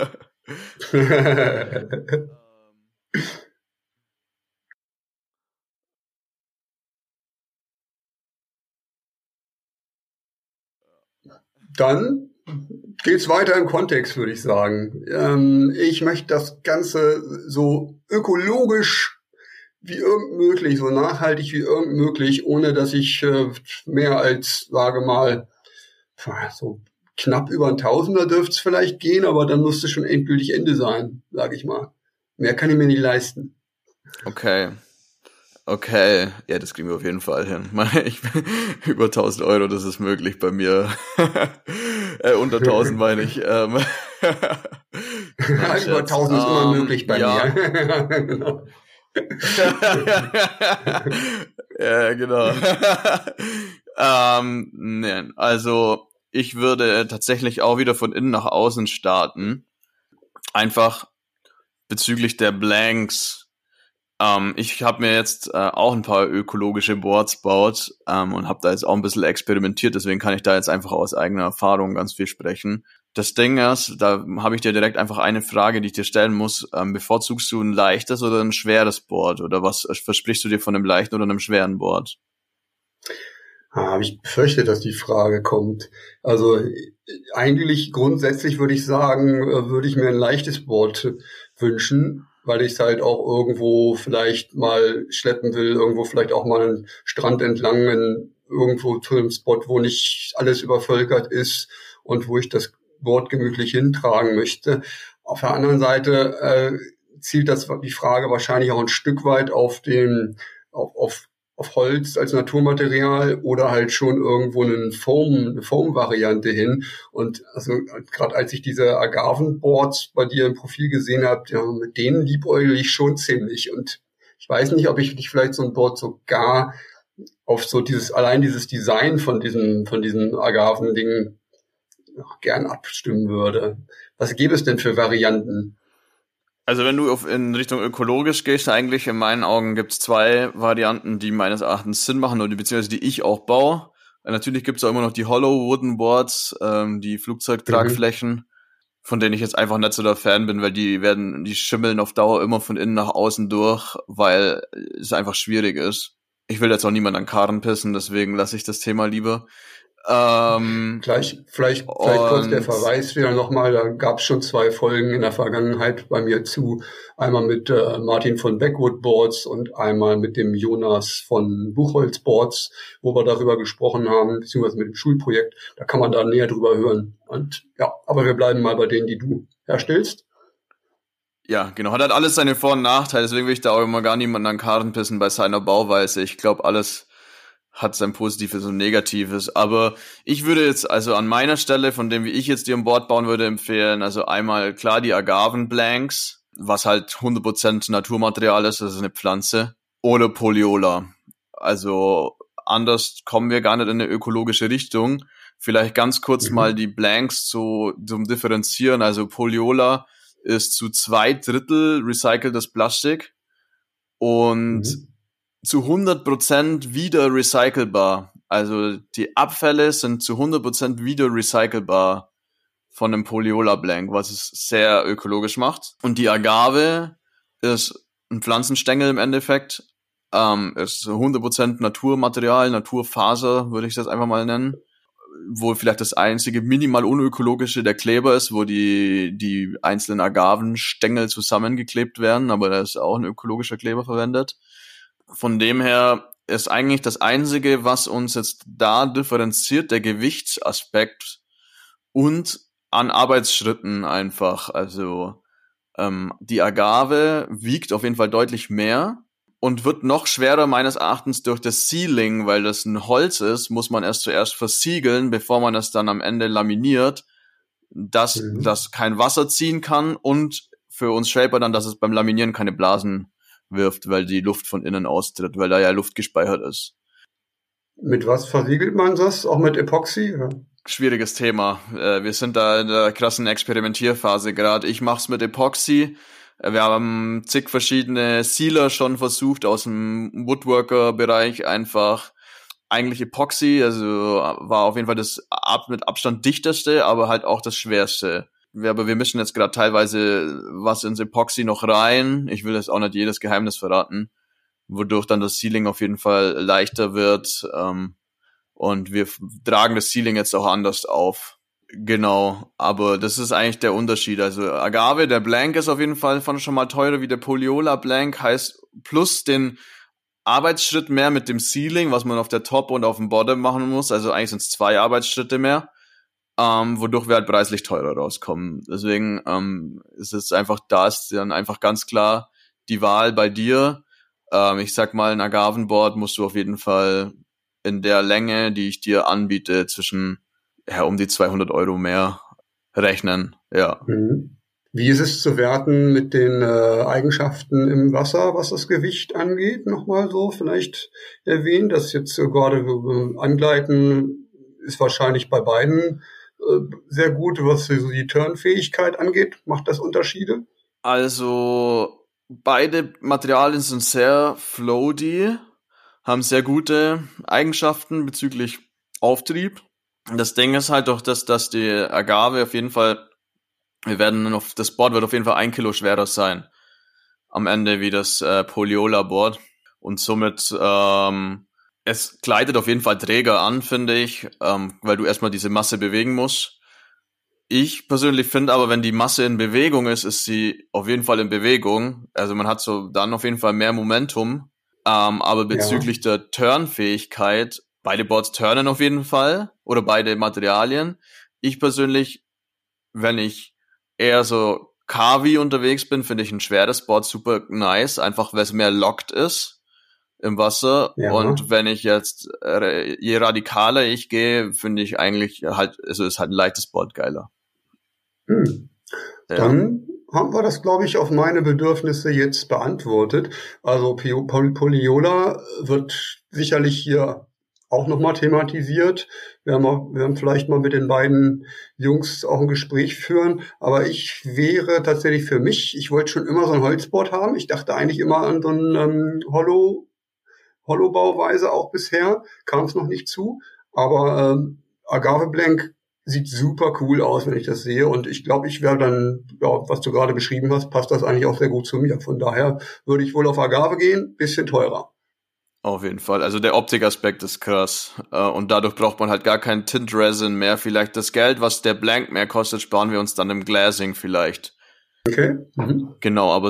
Dann geht's weiter im Kontext, würde ich sagen. Ich möchte das Ganze so ökologisch wie irgend möglich, so nachhaltig wie irgend möglich, ohne dass ich mehr als, sage mal, so knapp über ein Tausender dürfte es vielleicht gehen, aber dann muss es schon endgültig Ende sein, sage ich mal. Mehr kann ich mir nicht leisten. Okay. Ja, das kriegen wir auf jeden Fall hin. Über 1.000 Euro, das ist möglich bei mir. Unter 1.000 meine ich. Über 1.000 ist immer möglich bei mir. Genau. Ja, genau. Nee, also ich würde tatsächlich auch wieder von innen nach außen starten. Einfach bezüglich der Blanks. Ich habe mir jetzt auch ein paar ökologische Boards gebaut und habe da jetzt auch ein bisschen experimentiert, deswegen kann ich da jetzt einfach aus eigener Erfahrung ganz viel sprechen. Das Ding ist, da habe ich dir direkt einfach eine Frage, die ich dir stellen muss. Bevorzugst du ein leichtes oder ein schweres Board? Oder was versprichst du dir von einem leichten oder einem schweren Board? Ich befürchte, dass die Frage kommt. Also eigentlich grundsätzlich würde ich sagen, würde ich mir ein leichtes Board wünschen, weil ich es halt auch irgendwo vielleicht mal schleppen will, irgendwo vielleicht auch mal einen Strand entlang, irgendwo zu einem Spot, wo nicht alles übervölkert ist und wo ich das Board gemütlich hintragen möchte. Auf der anderen Seite zielt die Frage wahrscheinlich auch ein Stück weit auf Holz als Naturmaterial oder halt schon irgendwo eine Foam-Variante hin. Und also gerade als ich diese Agavenboards bei dir im Profil gesehen habe, ja, mit denen liebäugle ich schon ziemlich. Und ich weiß nicht, ob ich nicht vielleicht so ein Board sogar auf so dieses Design von diesen Agaven-Dingen gern abstimmen würde. Was gäbe es denn für Varianten? Also wenn du in Richtung ökologisch gehst, eigentlich in meinen Augen gibt's zwei Varianten, die meines Erachtens Sinn machen oder beziehungsweise die ich auch baue. Natürlich gibt's auch immer noch die Hollow Wooden Boards, die Mhm. Flugzeugtragflächen, von denen ich jetzt einfach nicht so der Fan bin, weil die schimmeln auf Dauer immer von innen nach außen durch, weil es einfach schwierig ist. Ich will jetzt auch niemand an Karren pissen, deswegen lasse ich das Thema lieber. Vielleicht kurz der Und Verweis wieder nochmal, da gab es schon 2 Folgen in der Vergangenheit bei mir zu. Einmal mit Martin von Backwood Boards und einmal mit dem Jonas von Buchholz Boards, wo wir darüber gesprochen haben, beziehungsweise mit dem Schulprojekt. Da kann man da näher drüber hören. Und ja, aber wir bleiben mal bei denen, die du herstellst. ja, genau, hat halt alles seine Vor- und Nachteile, deswegen will ich da auch immer gar niemanden an Karren pissen bei seiner Bauweise. Ich glaube, alles hat sein Positives und Negatives. Aber ich würde jetzt also an meiner Stelle, von dem wie ich jetzt die an Bord bauen würde, empfehlen, also einmal klar die Agavenblanks, was halt 100% Naturmaterial ist, das ist eine Pflanze, oder Poliola. Also anders kommen wir gar nicht in eine ökologische Richtung. Vielleicht ganz kurz mal Mhm. die Blanks zum Differenzieren. Also Poliola ist zu 2/3 recyceltes Plastik und Mhm. zu 100% wieder recycelbar. Also die Abfälle sind zu 100% wieder recycelbar von einem Poliola Blank, was es sehr ökologisch macht. Und die Agave ist ein Pflanzenstängel im Endeffekt. Ist 100% Naturmaterial, Naturfaser, würde ich das einfach mal nennen. Wo vielleicht das einzige minimal unökologische der Kleber ist, wo die einzelnen Agavenstängel zusammengeklebt werden, aber da ist auch ein ökologischer Kleber verwendet. Von dem her ist eigentlich das Einzige, was uns jetzt da differenziert, der Gewichtsaspekt und an Arbeitsschritten einfach. Also die Agave wiegt auf jeden Fall deutlich mehr und wird noch schwerer meines Erachtens durch das Sealing, weil das ein Holz ist, muss man erst zuerst versiegeln, bevor man es dann am Ende laminiert, dass Mhm. das kein Wasser ziehen kann und für uns Shaper dann, dass es beim Laminieren keine Blasen wirft, weil die Luft von innen austritt, weil da ja Luft gespeichert ist. Mit was versiegelt man das? Auch mit Epoxy? Ja. Schwieriges Thema. Wir sind da in der krassen Experimentierphase gerade. Ich mach's mit Epoxy. Wir haben zig verschiedene Sealer schon versucht aus dem Woodworker-Bereich einfach. Eigentlich Epoxy, also war auf jeden Fall das mit Abstand dichteste, aber halt auch das schwerste. Aber wir mischen jetzt gerade teilweise was ins Epoxy noch rein. Ich will jetzt auch nicht jedes Geheimnis verraten, wodurch dann das Sealing auf jeden Fall leichter wird. Und wir tragen das Sealing jetzt auch anders auf. Genau, aber das ist eigentlich der Unterschied. Also Agave, der Blank ist auf jeden Fall schon mal teurer wie der Poliola Blank, heißt plus den Arbeitsschritt mehr mit dem Sealing, was man auf der Top und auf dem Bottom machen muss. Also eigentlich sind es 2 Arbeitsschritte mehr, wodurch wir halt preislich teurer rauskommen. Deswegen ist es einfach, da ist dann einfach ganz klar die Wahl bei dir. Ich sag mal, ein Agavenboard musst du auf jeden Fall in der Länge, die ich dir anbiete, zwischen um die 200 Euro mehr rechnen. Ja. Mhm. Wie ist es zu werten mit den Eigenschaften im Wasser, was das Gewicht angeht? Nochmal so vielleicht erwähnt, das jetzt gerade Angleiten ist wahrscheinlich bei beiden sehr gut, was so die Turnfähigkeit angeht. Macht das Unterschiede? Also beide Materialien sind sehr floaty, haben sehr gute Eigenschaften bezüglich Auftrieb. Das Ding ist halt doch, dass die Agave auf jeden Fall, das Board wird auf jeden Fall 1 Kilo schwerer sein am Ende wie das Poliola Board. Und somit, es gleitet auf jeden Fall träger an, finde ich, weil du erstmal diese Masse bewegen musst. Ich persönlich finde aber, wenn die Masse in Bewegung ist sie auf jeden Fall in Bewegung. Also man hat so dann auf jeden Fall mehr Momentum. Aber Ja. bezüglich der Turnfähigkeit, beide Boards turnen auf jeden Fall oder beide Materialien. Ich persönlich, wenn ich eher so Kavi unterwegs bin, finde ich ein schweres Board super nice, einfach weil es mehr locked ist im Wasser. Ja. Und wenn ich jetzt, je radikaler ich gehe, finde ich eigentlich halt, also ist halt ein leichtes Board geiler. Hm. Ja. Dann haben wir das, glaube ich, auf meine Bedürfnisse jetzt beantwortet. Also Poliola wird sicherlich hier auch nochmal thematisiert. Wir werden vielleicht mal mit den beiden Jungs auch ein Gespräch führen. Aber ich wäre tatsächlich für mich, ich wollte schon immer so ein Holzboard haben. Ich dachte eigentlich immer an so ein Hollow-Bauweise auch bisher. Kam es noch nicht zu. Aber Agave Blank sieht super cool aus, wenn ich das sehe. Und ich glaube, ich wäre dann, ja, was du gerade beschrieben hast, passt das eigentlich auch sehr gut zu mir. Von daher würde ich wohl auf Agave gehen, bisschen teurer. Auf jeden Fall. Also der Optikaspekt ist krass. Und dadurch braucht man halt gar kein Tint-Resin mehr. Vielleicht das Geld, was der Blank mehr kostet, sparen wir uns dann im Glazing vielleicht. Okay. Genau, aber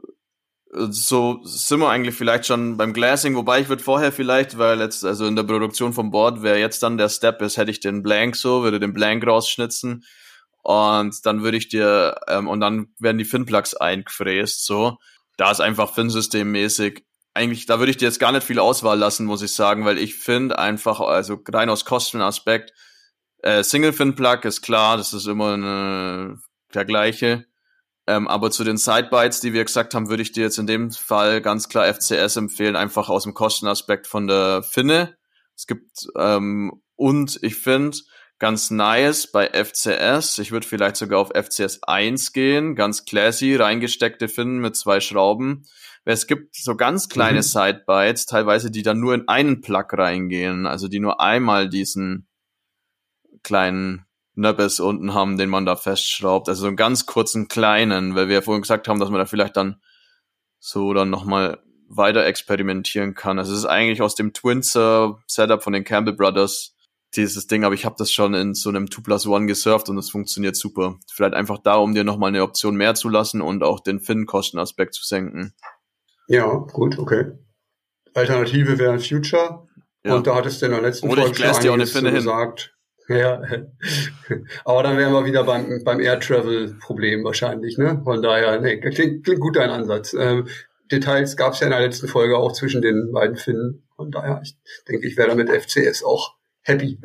so sind wir eigentlich vielleicht schon beim Glazing, wobei ich würde vorher vielleicht, weil jetzt, also in der Produktion vom Board, wer jetzt dann der Step ist, hätte ich den Blank würde den Blank rausschnitzen und dann würde ich dir, und dann werden die Fin-Plugs eingefräst, so. Da ist einfach Fin-Systemmäßig, eigentlich, da würde ich dir jetzt gar nicht viel Auswahl lassen, muss ich sagen, weil ich finde einfach, also rein aus Kostenaspekt, Single-Fin-Plug ist klar, das ist immer der gleiche. Aber zu den Sidebites, die wir gesagt haben, würde ich dir jetzt in dem Fall ganz klar FCS empfehlen, einfach aus dem Kostenaspekt von der Finne. Es gibt, und ich finde ganz nice bei FCS, ich würde vielleicht sogar auf FCS 1 gehen, ganz classy, reingesteckte Finnen mit 2 Schrauben. Weil es gibt so ganz kleine Sidebites, teilweise, die dann nur in einen Plug reingehen, also die nur einmal diesen kleinen Nöppes unten haben, den man da festschraubt. Also so einen ganz kurzen kleinen, weil wir ja vorhin gesagt haben, dass man da vielleicht dann so dann nochmal weiter experimentieren kann. Also es ist eigentlich aus dem Twinser-Setup von den Campbell Brothers dieses Ding, aber ich habe das schon in so einem 2+1 gesurft und es funktioniert super. Vielleicht einfach da, um dir nochmal eine Option mehr zu lassen und auch den Fin-Kostenaspekt zu senken. Ja, gut, okay. Alternative wäre Future. Ja. Und da hattest du in der letzten Folge schon einiges gesagt. Ja, aber dann wären wir wieder beim Air Travel Problem wahrscheinlich, ne? Von daher, nee, klingt gut dein Ansatz. Details gab es ja in der letzten Folge auch zwischen den beiden Finnen. Von daher, ich denke, ich wäre da mit FCS auch happy.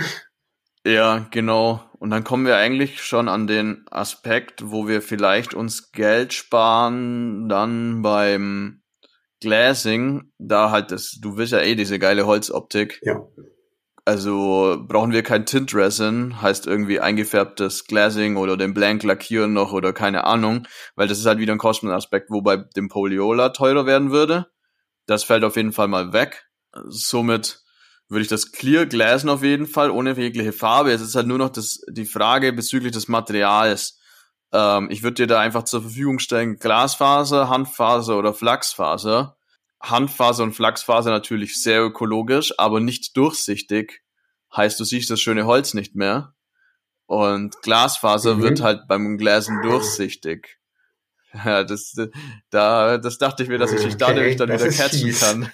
Ja, genau. Und dann kommen wir eigentlich schon an den Aspekt, wo wir vielleicht uns Geld sparen, dann beim Glazing, da halt du willst ja diese geile Holzoptik. Ja. Also brauchen wir kein Tint-Resin, heißt irgendwie eingefärbtes Glazing oder den Blank lackieren noch oder keine Ahnung, weil das ist halt wieder ein Kostenaspekt, wo bei dem Poliola teurer werden würde. Das fällt auf jeden Fall mal weg. Somit würde ich das Clear glasen auf jeden Fall, ohne jegliche Farbe. Jetzt ist halt nur noch die Frage bezüglich des Materials. Ich würde dir da einfach zur Verfügung stellen, Glasfaser, Handfaser oder Flachsfaser. Handfaser und Flachsfaser natürlich sehr ökologisch, aber nicht durchsichtig. Heißt, du siehst das schöne Holz nicht mehr. Und Glasfaser wird halt beim Glasen durchsichtig. Ja, das dachte ich mir, dass ich dich dadurch dann wieder catchen kann.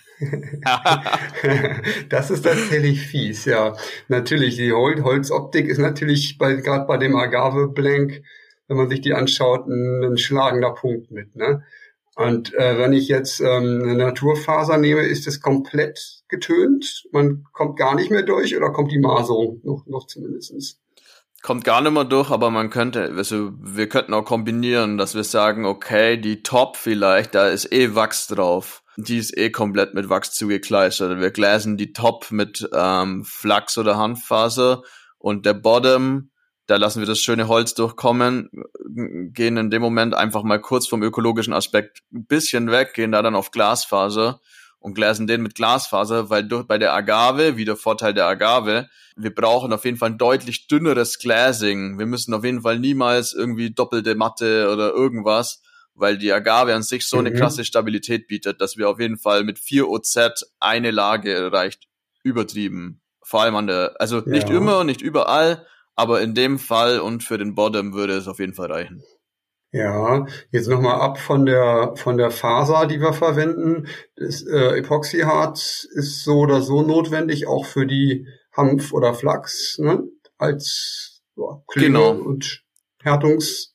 Das ist tatsächlich fies, ja. Natürlich, die Holzoptik ist natürlich gerade bei dem Agave Blank, wenn man sich die anschaut, ein schlagender Punkt mit, ne? Und wenn ich jetzt eine Naturfaser nehme, ist es komplett getönt? Man kommt gar nicht mehr durch oder kommt die Maserung noch zumindestens? Kommt gar nicht mehr durch, aber wir könnten auch kombinieren, dass wir sagen, okay, die Top vielleicht, da ist Wachs drauf. Die ist komplett mit Wachs zugekleistert. Wir glasen die Top mit Flachs oder Handfaser und der Bottom, da lassen wir das schöne Holz durchkommen, gehen in dem Moment einfach mal kurz vom ökologischen Aspekt ein bisschen weg, gehen da dann auf Glasfaser und glasen den mit Glasfaser, weil bei der Agave, wie der Vorteil der Agave, wir brauchen auf jeden Fall ein deutlich dünneres Glazing. Wir müssen auf jeden Fall niemals irgendwie doppelte Matte oder irgendwas, weil die Agave an sich so eine krasse Stabilität bietet, dass wir auf jeden Fall mit 4 OZ eine Lage reicht. Übertrieben. Vor allem nicht immer, nicht überall, aber in dem Fall und für den Bottom würde es auf jeden Fall reichen. Ja, jetzt nochmal ab von der Faser, die wir verwenden. Das Epoxyharz ist so oder so notwendig, auch für die Hanf oder Flachs, ne? Als Klebe und Härtungs.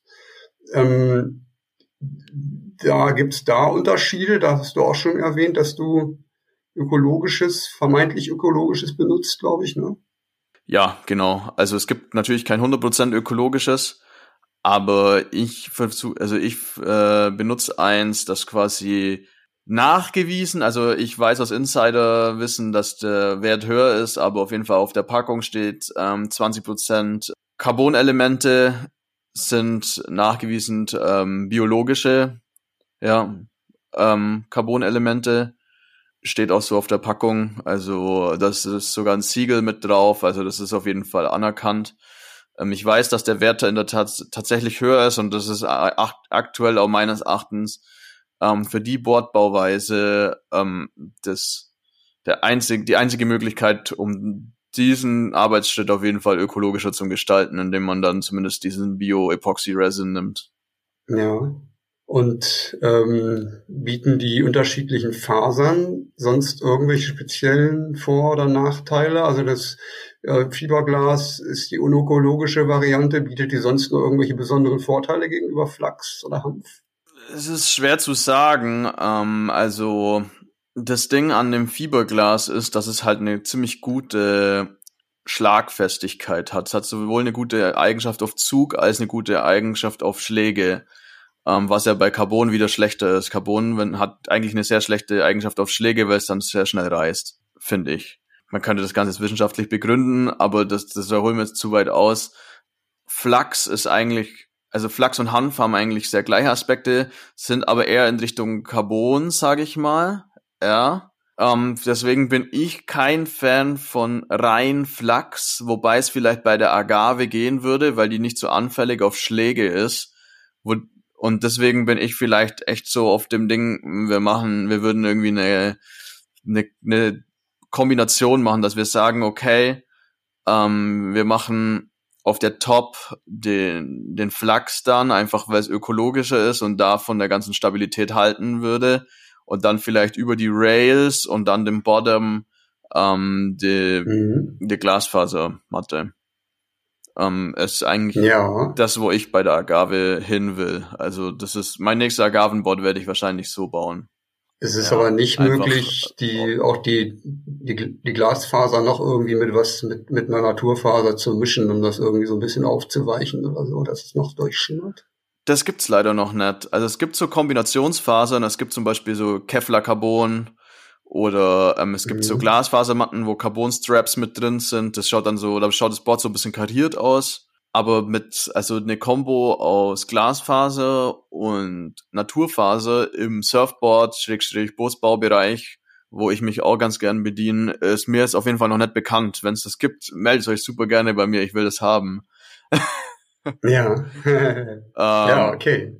Da gibt's da Unterschiede. Da hast du auch schon erwähnt, dass du vermeintlich ökologisches benutzt, glaube ich, ne? Ja, genau. Also es gibt natürlich kein 100% ökologisches, aber ich benutze eins, das quasi nachgewiesen. Also ich weiß aus Insiderwissen, dass der Wert höher ist, aber auf jeden Fall auf der Packung steht 20% Carbonelemente sind nachgewiesen biologische Carbonelemente. Steht auch so auf der Packung. Also das ist sogar ein Siegel mit drauf. Also das ist auf jeden Fall anerkannt. Ich weiß, dass der Wert in der Tat tatsächlich höher ist und das ist aktuell auch meines Erachtens für die Bordbauweise die einzige Möglichkeit, um diesen Arbeitsschritt auf jeden Fall ökologischer zu gestalten, indem man dann zumindest diesen Bio-Epoxy-Resin nimmt. Ja. Und bieten die unterschiedlichen Fasern sonst irgendwelche speziellen Vor- oder Nachteile? Also das Fiberglas ist die unökologische Variante. Bietet die sonst noch irgendwelche besonderen Vorteile gegenüber Flachs oder Hanf? Es ist schwer zu sagen. Also das Ding an dem Fiberglas ist, dass es halt eine ziemlich gute Schlagfestigkeit hat. Es hat sowohl eine gute Eigenschaft auf Zug als eine gute Eigenschaft auf Schläge. Was ja bei Carbon wieder schlechter ist. Carbon hat eigentlich eine sehr schlechte Eigenschaft auf Schläge, weil es dann sehr schnell reißt, finde ich. Man könnte das Ganze wissenschaftlich begründen, aber das holen wir jetzt zu weit aus. Flachs ist eigentlich, also Flachs und Hanf haben eigentlich sehr gleiche Aspekte, sind aber eher in Richtung Carbon, sage ich mal. Ja. Deswegen bin ich kein Fan von rein Flachs, wobei es vielleicht bei der Agave gehen würde, weil die nicht so anfällig auf Schläge ist. Und deswegen bin ich vielleicht echt so auf dem Ding, wir würden irgendwie eine Kombination machen, dass wir sagen, okay, wir machen auf der Top den Flachs dann, einfach weil es ökologischer ist und da von der ganzen Stabilität halten würde. Und dann vielleicht über die Rails und dann dem Bottom die Glasfasermatte. Ist eigentlich das, wo ich bei der Agave hin will. Also das ist mein nächster Agavenboard, werde ich wahrscheinlich so bauen. Es ist aber nicht möglich, die Glasfaser noch irgendwie mit einer Naturfaser zu mischen, um das irgendwie so ein bisschen aufzuweichen oder so, dass es noch durchschimmert. Das gibt's leider noch nicht. Also es gibt so Kombinationsfasern, es gibt zum Beispiel so Kevlar-Carbon oder es gibt so Glasfasermatten, wo Carbon-Straps mit drin sind. Da schaut das Board so ein bisschen kariert aus. Aber also eine Kombo aus Glasfaser und Naturfaser im Surfboard-Bootsbaubereich, wo ich mich auch ganz gern bediene, ist mir jetzt auf jeden Fall noch nicht bekannt. Wenn es das gibt, meldet euch super gerne bei mir, ich will das haben. Ja. Ja, okay.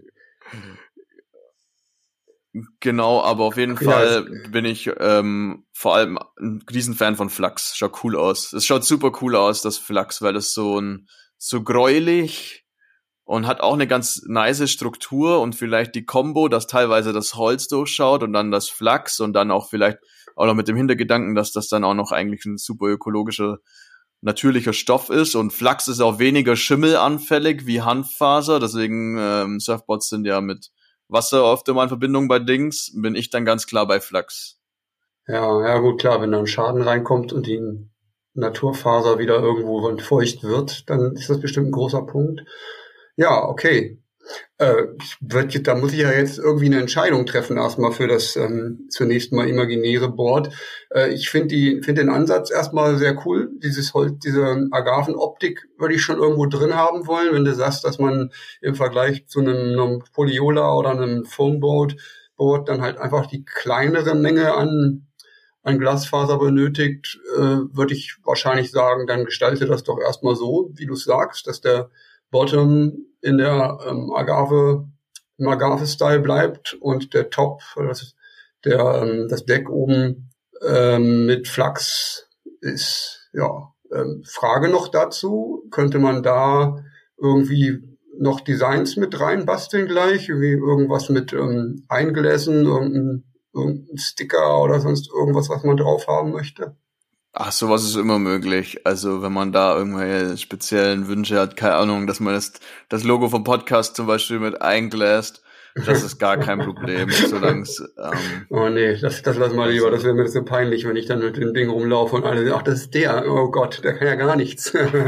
Genau, aber auf jeden Fall bin ich vor allem ein Riesenfan von Flachs. Schaut cool aus. Es schaut super cool aus, das Flachs, weil es so gräulich und hat auch eine ganz nice Struktur und vielleicht die Kombo, dass teilweise das Holz durchschaut und dann das Flachs und dann auch vielleicht auch noch mit dem Hintergedanken, dass das dann auch noch eigentlich ein super ökologischer, natürlicher Stoff ist und Flachs ist auch weniger schimmelanfällig wie Hanffaser, deswegen Surfboards sind ja mit Wasser oft immer in Verbindung bei Dings, bin ich dann ganz klar bei Flachs. Ja, gut, klar, wenn da ein Schaden reinkommt und die Naturfaser wieder irgendwo feucht wird, dann ist das bestimmt ein großer Punkt. Ja, okay. Da muss ich ja jetzt irgendwie eine Entscheidung treffen erstmal für das zunächst mal imaginäre Board. Ich finde den Ansatz erstmal sehr cool. Diese Agavenoptik würde ich schon irgendwo drin haben wollen, wenn du sagst, dass man im Vergleich zu einem Polyiola oder einem Foamboard dann halt einfach die kleinere Menge an Glasfaser benötigt, würde ich wahrscheinlich sagen, dann gestalte das doch erstmal so, wie du sagst, dass der Bottom in der im Agave-Style bleibt und der Top, das Deck oben mit Flachs ist. Ja, Frage noch dazu, könnte man da irgendwie noch Designs mit reinbasteln gleich, wie irgendwas mit Eingläsen, irgendein Sticker oder sonst irgendwas, was man drauf haben möchte? Ach, sowas ist immer möglich. Also wenn man da irgendwelche speziellen Wünsche hat, keine Ahnung, dass man das Logo vom Podcast zum Beispiel mit eingläst, das ist gar kein Problem, solange es oh nee, das lass mal lieber, das wäre mir so peinlich, wenn ich dann mit dem Ding rumlaufe und alle sagen, ach, das ist der, oh Gott, der kann ja gar nichts.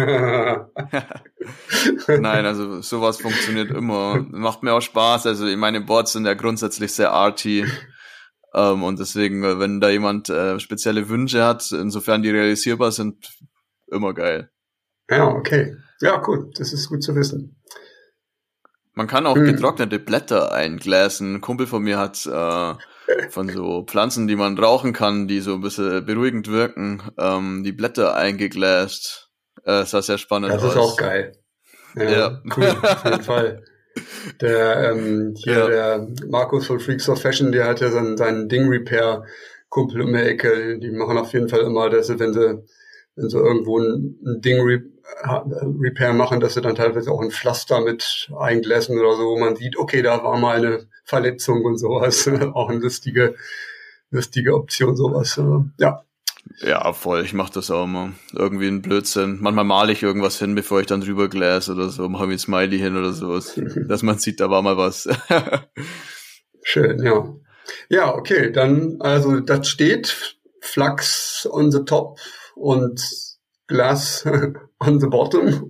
Nein, also sowas funktioniert immer. Macht mir auch Spaß. Also meine Boards sind ja grundsätzlich sehr arty. Und deswegen, wenn da jemand spezielle Wünsche hat, insofern die realisierbar sind, immer geil. Ja, okay. Ja, cool. Das ist gut zu wissen. Man kann auch getrocknete Blätter eingläsen. Ein Kumpel von mir hat von so Pflanzen, die man rauchen kann, die so ein bisschen beruhigend wirken, die Blätter eingegläst. Das sah sehr spannend aus. Das ist auch geil. Ja. Cool, auf jeden Fall. Der Markus von Freaks of Fashion, der hat ja seinen Ding-Repair-Kumpel um die Ecke. Die machen auf jeden Fall immer, dass sie, wenn sie irgendwo ein Ding-Repair machen, dass sie dann teilweise auch ein Pflaster mit eingläsen oder so, wo man sieht, okay, da war mal eine Verletzung und sowas. Auch eine lustige Option, sowas. Ja. Ja, voll. Ich mach das auch immer. Irgendwie ein Blödsinn. Manchmal male ich irgendwas hin, bevor ich dann drüber gläse oder so. Mache mir ein Smiley hin oder sowas. Dass man sieht, da war mal was. Schön, ja. Ja, okay. Dann, also, das steht Flux on the top und Glass on the bottom.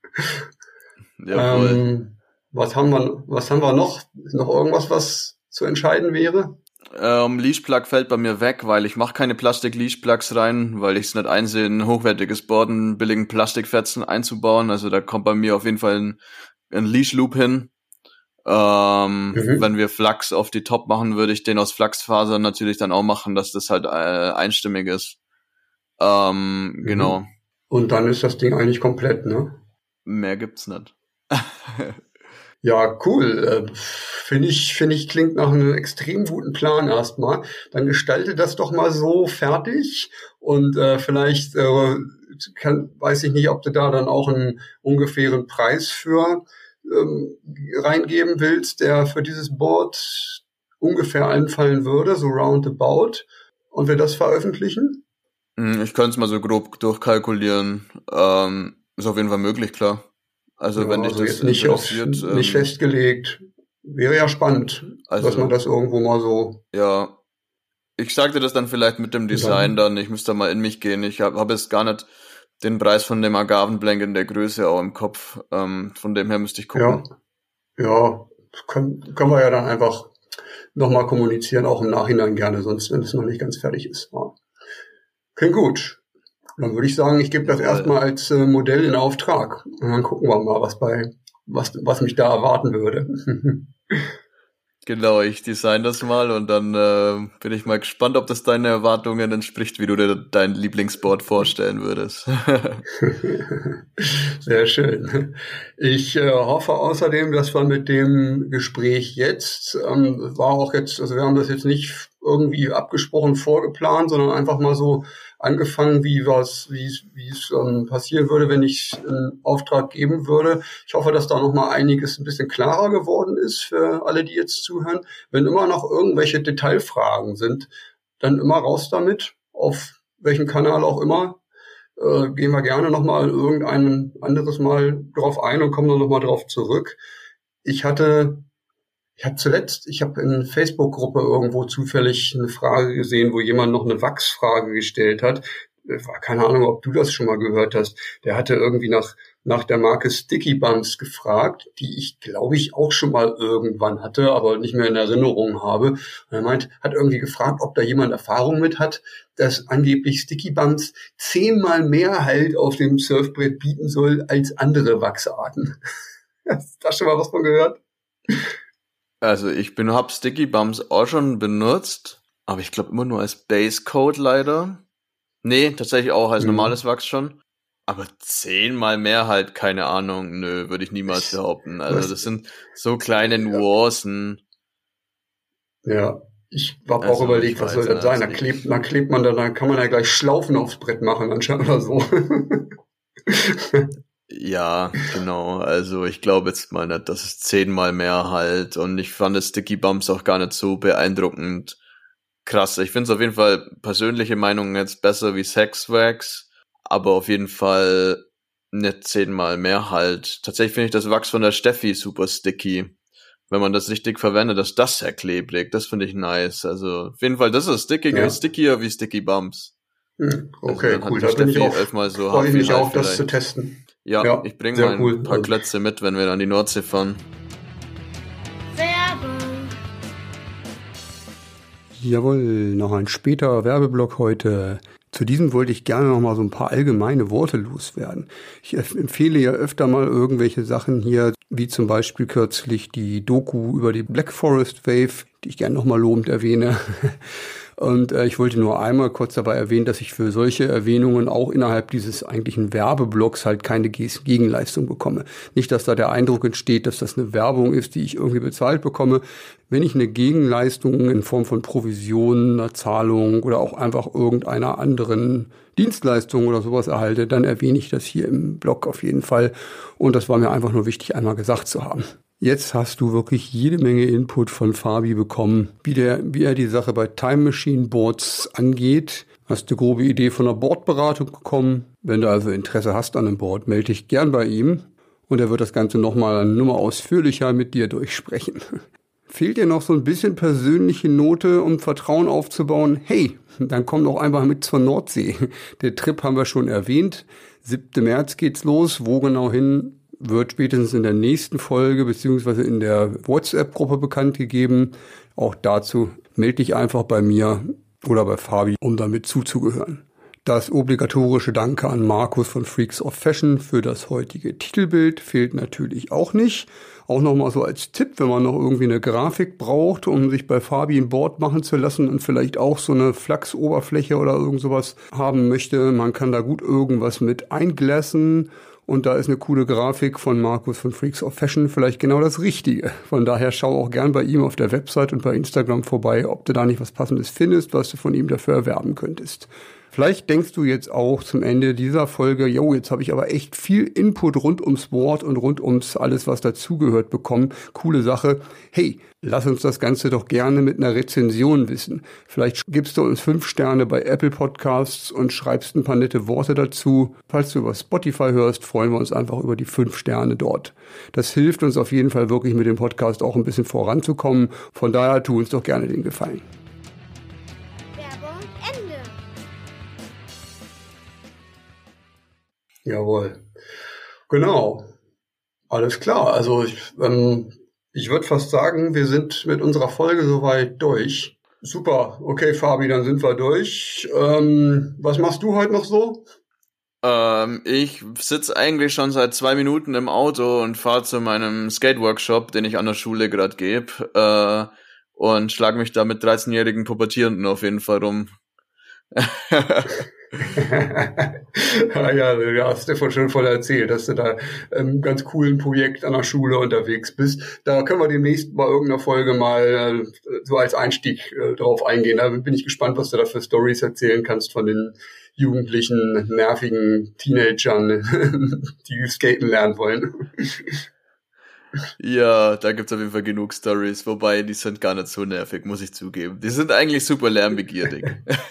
Was haben wir noch? Ist noch irgendwas, was zu entscheiden wäre? Leash-Plug fällt bei mir weg, weil ich mache keine Plastik-Leash-Plugs rein, weil ich es nicht einsehe, ein hochwertiges Board in billigen Plastikfetzen einzubauen. Also da kommt bei mir auf jeden Fall ein Leash-Loop hin. Wenn wir Flux auf die Top machen, würde ich den aus Flachsfasern natürlich dann auch machen, dass das halt einstimmig ist. Genau. Und dann ist das Ding eigentlich komplett, ne? Mehr gibt's nicht. Ja, cool. Finde ich, klingt nach einem extrem guten Plan erstmal. Dann gestalte das doch mal so fertig und vielleicht weiß ich nicht, ob du da dann auch einen ungefähren Preis für reingeben willst, der für dieses Board ungefähr einfallen würde, so roundabout, und wir das veröffentlichen? Ich könnte es mal so grob durchkalkulieren. Ist auf jeden Fall möglich, klar. Also ja, wenn dich das interessiert, nicht festgelegt, wäre ja spannend, dass man das irgendwo mal so. Ja, ich sag dir das dann vielleicht mit dem Design dann. Ich müsste da mal in mich gehen. Ich habe jetzt gar nicht den Preis von dem Agavenblank in der Größe auch im Kopf. Von dem her müsste ich gucken. Ja, können wir ja dann einfach nochmal kommunizieren, auch im Nachhinein gerne, sonst wenn es noch nicht ganz fertig ist. Ja. Klingt gut. Dann würde ich sagen, ich gebe das erstmal als Modell in Auftrag. Und dann gucken wir mal, was mich da erwarten würde. Genau, ich design das mal und dann bin ich mal gespannt, ob das deine Erwartungen entspricht, wie du dir dein Lieblingsboard vorstellen würdest. Sehr schön. Ich hoffe außerdem, dass wir mit dem Gespräch jetzt, also wir haben das jetzt nicht irgendwie abgesprochen, vorgeplant, sondern einfach mal so angefangen, wie es passieren würde, wenn ich einen Auftrag geben würde. Ich hoffe, dass da noch mal einiges ein bisschen klarer geworden ist für alle, die jetzt zuhören. Wenn immer noch irgendwelche Detailfragen sind, dann immer raus damit, auf welchem Kanal auch immer. Gehen wir gerne noch mal irgendein anderes Mal drauf ein und kommen dann noch mal drauf zurück. Ich habe in einer Facebook-Gruppe irgendwo zufällig eine Frage gesehen, wo jemand noch eine Wachsfrage gestellt hat. Keine Ahnung, ob du das schon mal gehört hast. Der hatte irgendwie nach der Marke Sticky Bumps gefragt, die ich, glaube ich, auch schon mal irgendwann hatte, aber nicht mehr in Erinnerung habe. Und er hat irgendwie gefragt, ob da jemand Erfahrung mit hat, dass angeblich Sticky Bumps 10-mal mehr Halt auf dem Surfbrett bieten soll als andere Wachsarten. Hast du da schon mal was von gehört? Also ich hab Sticky Bumps auch schon benutzt, aber ich glaube immer nur als Basecoat leider. Nee, tatsächlich auch als normales Wachs schon. Aber 10-mal mehr halt, keine Ahnung, nö, würde ich niemals behaupten. Also das sind so kleine Nuancen. Ja, ich habe auch überlegt, was soll das sein? Da klebt man dann kann man ja gleich Schlaufen aufs Brett machen anscheinend oder so. Ja, genau. Also ich glaube jetzt mal nicht, dass es 10-mal mehr halt. Und ich fand das Sticky Bumps auch gar nicht so beeindruckend krass. Ich finde es auf jeden Fall, persönliche Meinung, jetzt besser wie Sex Wax, aber auf jeden Fall nicht 10-mal mehr halt. Tatsächlich finde ich das Wachs von der Steffi super sticky. Wenn man das richtig verwendet, ist das sehr klebrig. Das finde ich nice. Also auf jeden Fall, das ist stickier wie Sticky Bumps. Okay, also cool. Da bin ich auch, freue ich mich auch, das zu testen. Ja, ich bringe mal ein paar Klötze mit, wenn wir dann die Nordsee fahren. Jawohl, noch ein später Werbeblock heute. Zu diesem wollte ich gerne noch mal so ein paar allgemeine Worte loswerden. Ich empfehle ja öfter mal irgendwelche Sachen hier, wie zum Beispiel kürzlich die Doku über die Black Forest Wave, die ich gerne noch mal lobend erwähne. Und ich wollte nur einmal kurz dabei erwähnen, dass ich für solche Erwähnungen auch innerhalb dieses eigentlichen Werbeblocks halt keine Gegenleistung bekomme. Nicht, dass da der Eindruck entsteht, dass das eine Werbung ist, die ich irgendwie bezahlt bekomme. Wenn ich eine Gegenleistung in Form von Provisionen, einer Zahlung oder auch einfach irgendeiner anderen Dienstleistung oder sowas erhalte, dann erwähne ich das hier im Blog auf jeden Fall. Und das war mir einfach nur wichtig, einmal gesagt zu haben. Jetzt hast du wirklich jede Menge Input von Fabi bekommen, wie er die Sache bei Time Machine Boards angeht. Hast eine grobe Idee von einer Boardberatung bekommen. Wenn du also Interesse hast an einem Board, melde dich gern bei ihm. Und er wird das Ganze nochmal eine Nummer ausführlicher mit dir durchsprechen. Fehlt dir noch so ein bisschen persönliche Note, um Vertrauen aufzubauen? Hey, dann komm doch einfach mit zur Nordsee. Der Trip haben wir schon erwähnt. 7. März geht's los. Wo genau hin, wird spätestens in der nächsten Folge beziehungsweise in der WhatsApp-Gruppe bekannt gegeben. Auch dazu melde dich einfach bei mir oder bei Fabi, um damit zuzugehören. Das obligatorische Danke an Markus von Freaks of Fashion für das heutige Titelbild fehlt natürlich auch nicht. Auch nochmal so als Tipp, wenn man noch irgendwie eine Grafik braucht, um sich bei Fabi ein Board machen zu lassen und vielleicht auch so eine Flachsoberfläche oder irgend sowas haben möchte. Man kann da gut irgendwas mit einglassen. Und da ist eine coole Grafik von Markus von Freaks of Fashion vielleicht genau das Richtige. Von daher schau auch gern bei ihm auf der Website und bei Instagram vorbei, ob du da nicht was Passendes findest, was du von ihm dafür erwerben könntest. Vielleicht denkst du jetzt auch zum Ende dieser Folge, jetzt habe ich aber echt viel Input rund ums Board und rund ums alles, was dazugehört bekommen. Coole Sache. Hey, lass uns das Ganze doch gerne mit einer Rezension wissen. Vielleicht gibst du uns 5 Sterne bei Apple Podcasts und schreibst ein paar nette Worte dazu. Falls du über Spotify hörst, freuen wir uns einfach über die 5 Sterne dort. Das hilft uns auf jeden Fall wirklich mit dem Podcast auch ein bisschen voranzukommen. Von daher tu uns doch gerne den Gefallen. Jawohl. Genau. Alles klar. Also ich würde fast sagen, wir sind mit unserer Folge soweit durch. Super. Okay, Fabi, dann sind wir durch. Was machst du heute noch so? Ich sitze eigentlich schon seit 2 Minuten im Auto und fahre zu meinem Skate-Workshop, den ich an der Schule gerade gebe, und schlage mich da mit 13-jährigen Pubertierenden auf jeden Fall rum. Ja, du hast dir schon voll erzählt, dass du da ganz coolen Projekt an der Schule unterwegs bist. Da können wir demnächst bei irgendeiner Folge mal so als Einstieg drauf eingehen. Da bin ich gespannt, was du da für Stories erzählen kannst von den jugendlichen, nervigen Teenagern, die skaten lernen wollen. Ja, da gibt's auf jeden Fall genug Stories, wobei die sind gar nicht so nervig, muss ich zugeben. Die sind eigentlich super lärmbegierig.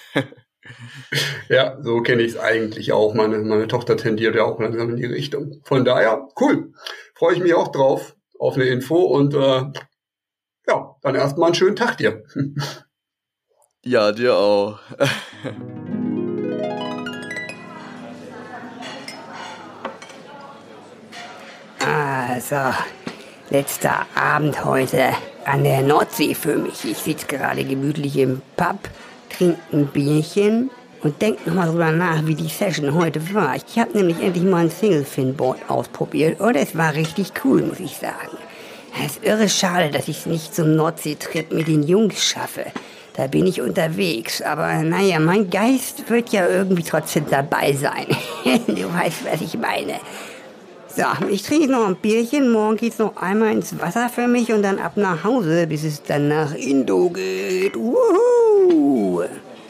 Ja, so kenne ich es eigentlich auch. Meine Tochter tendiert ja auch langsam in die Richtung. Von daher, cool. Freue ich mich auch drauf auf eine Info und dann erstmal einen schönen Tag dir. Ja, dir auch. Also, letzter Abend heute an der Nordsee für mich. Ich sitze gerade gemütlich im Pub, trinke ein Bierchen und denke nochmal drüber nach, wie die Session heute war. Ich habe nämlich endlich mal ein Single-Fin-Board ausprobiert und es war richtig cool, muss ich sagen. Es ist irre schade, dass ich es nicht zum Nordseetrip mit den Jungs schaffe. Da bin ich unterwegs, aber naja, mein Geist wird ja irgendwie trotzdem dabei sein. Du weißt, was ich meine. So, ich trinke noch ein Bierchen, morgen geht's noch einmal ins Wasser für mich und dann ab nach Hause, bis es dann nach Indo geht. Wuhu!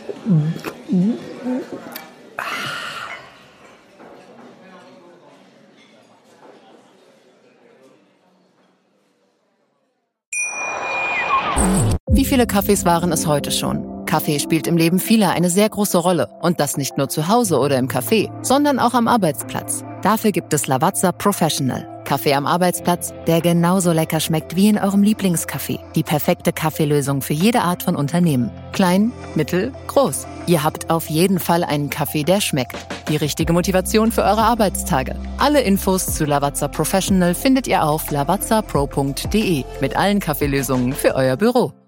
Wie viele Kaffees waren es heute schon? Kaffee spielt im Leben vieler eine sehr große Rolle. Und das nicht nur zu Hause oder im Café, sondern auch am Arbeitsplatz. Dafür gibt es Lavazza Professional. Kaffee am Arbeitsplatz, der genauso lecker schmeckt wie in eurem Lieblingscafé. Die perfekte Kaffeelösung für jede Art von Unternehmen. Klein, mittel, groß. Ihr habt auf jeden Fall einen Kaffee, der schmeckt. Die richtige Motivation für eure Arbeitstage. Alle Infos zu Lavazza Professional findet ihr auf lavazzapro.de mit allen Kaffeelösungen für euer Büro.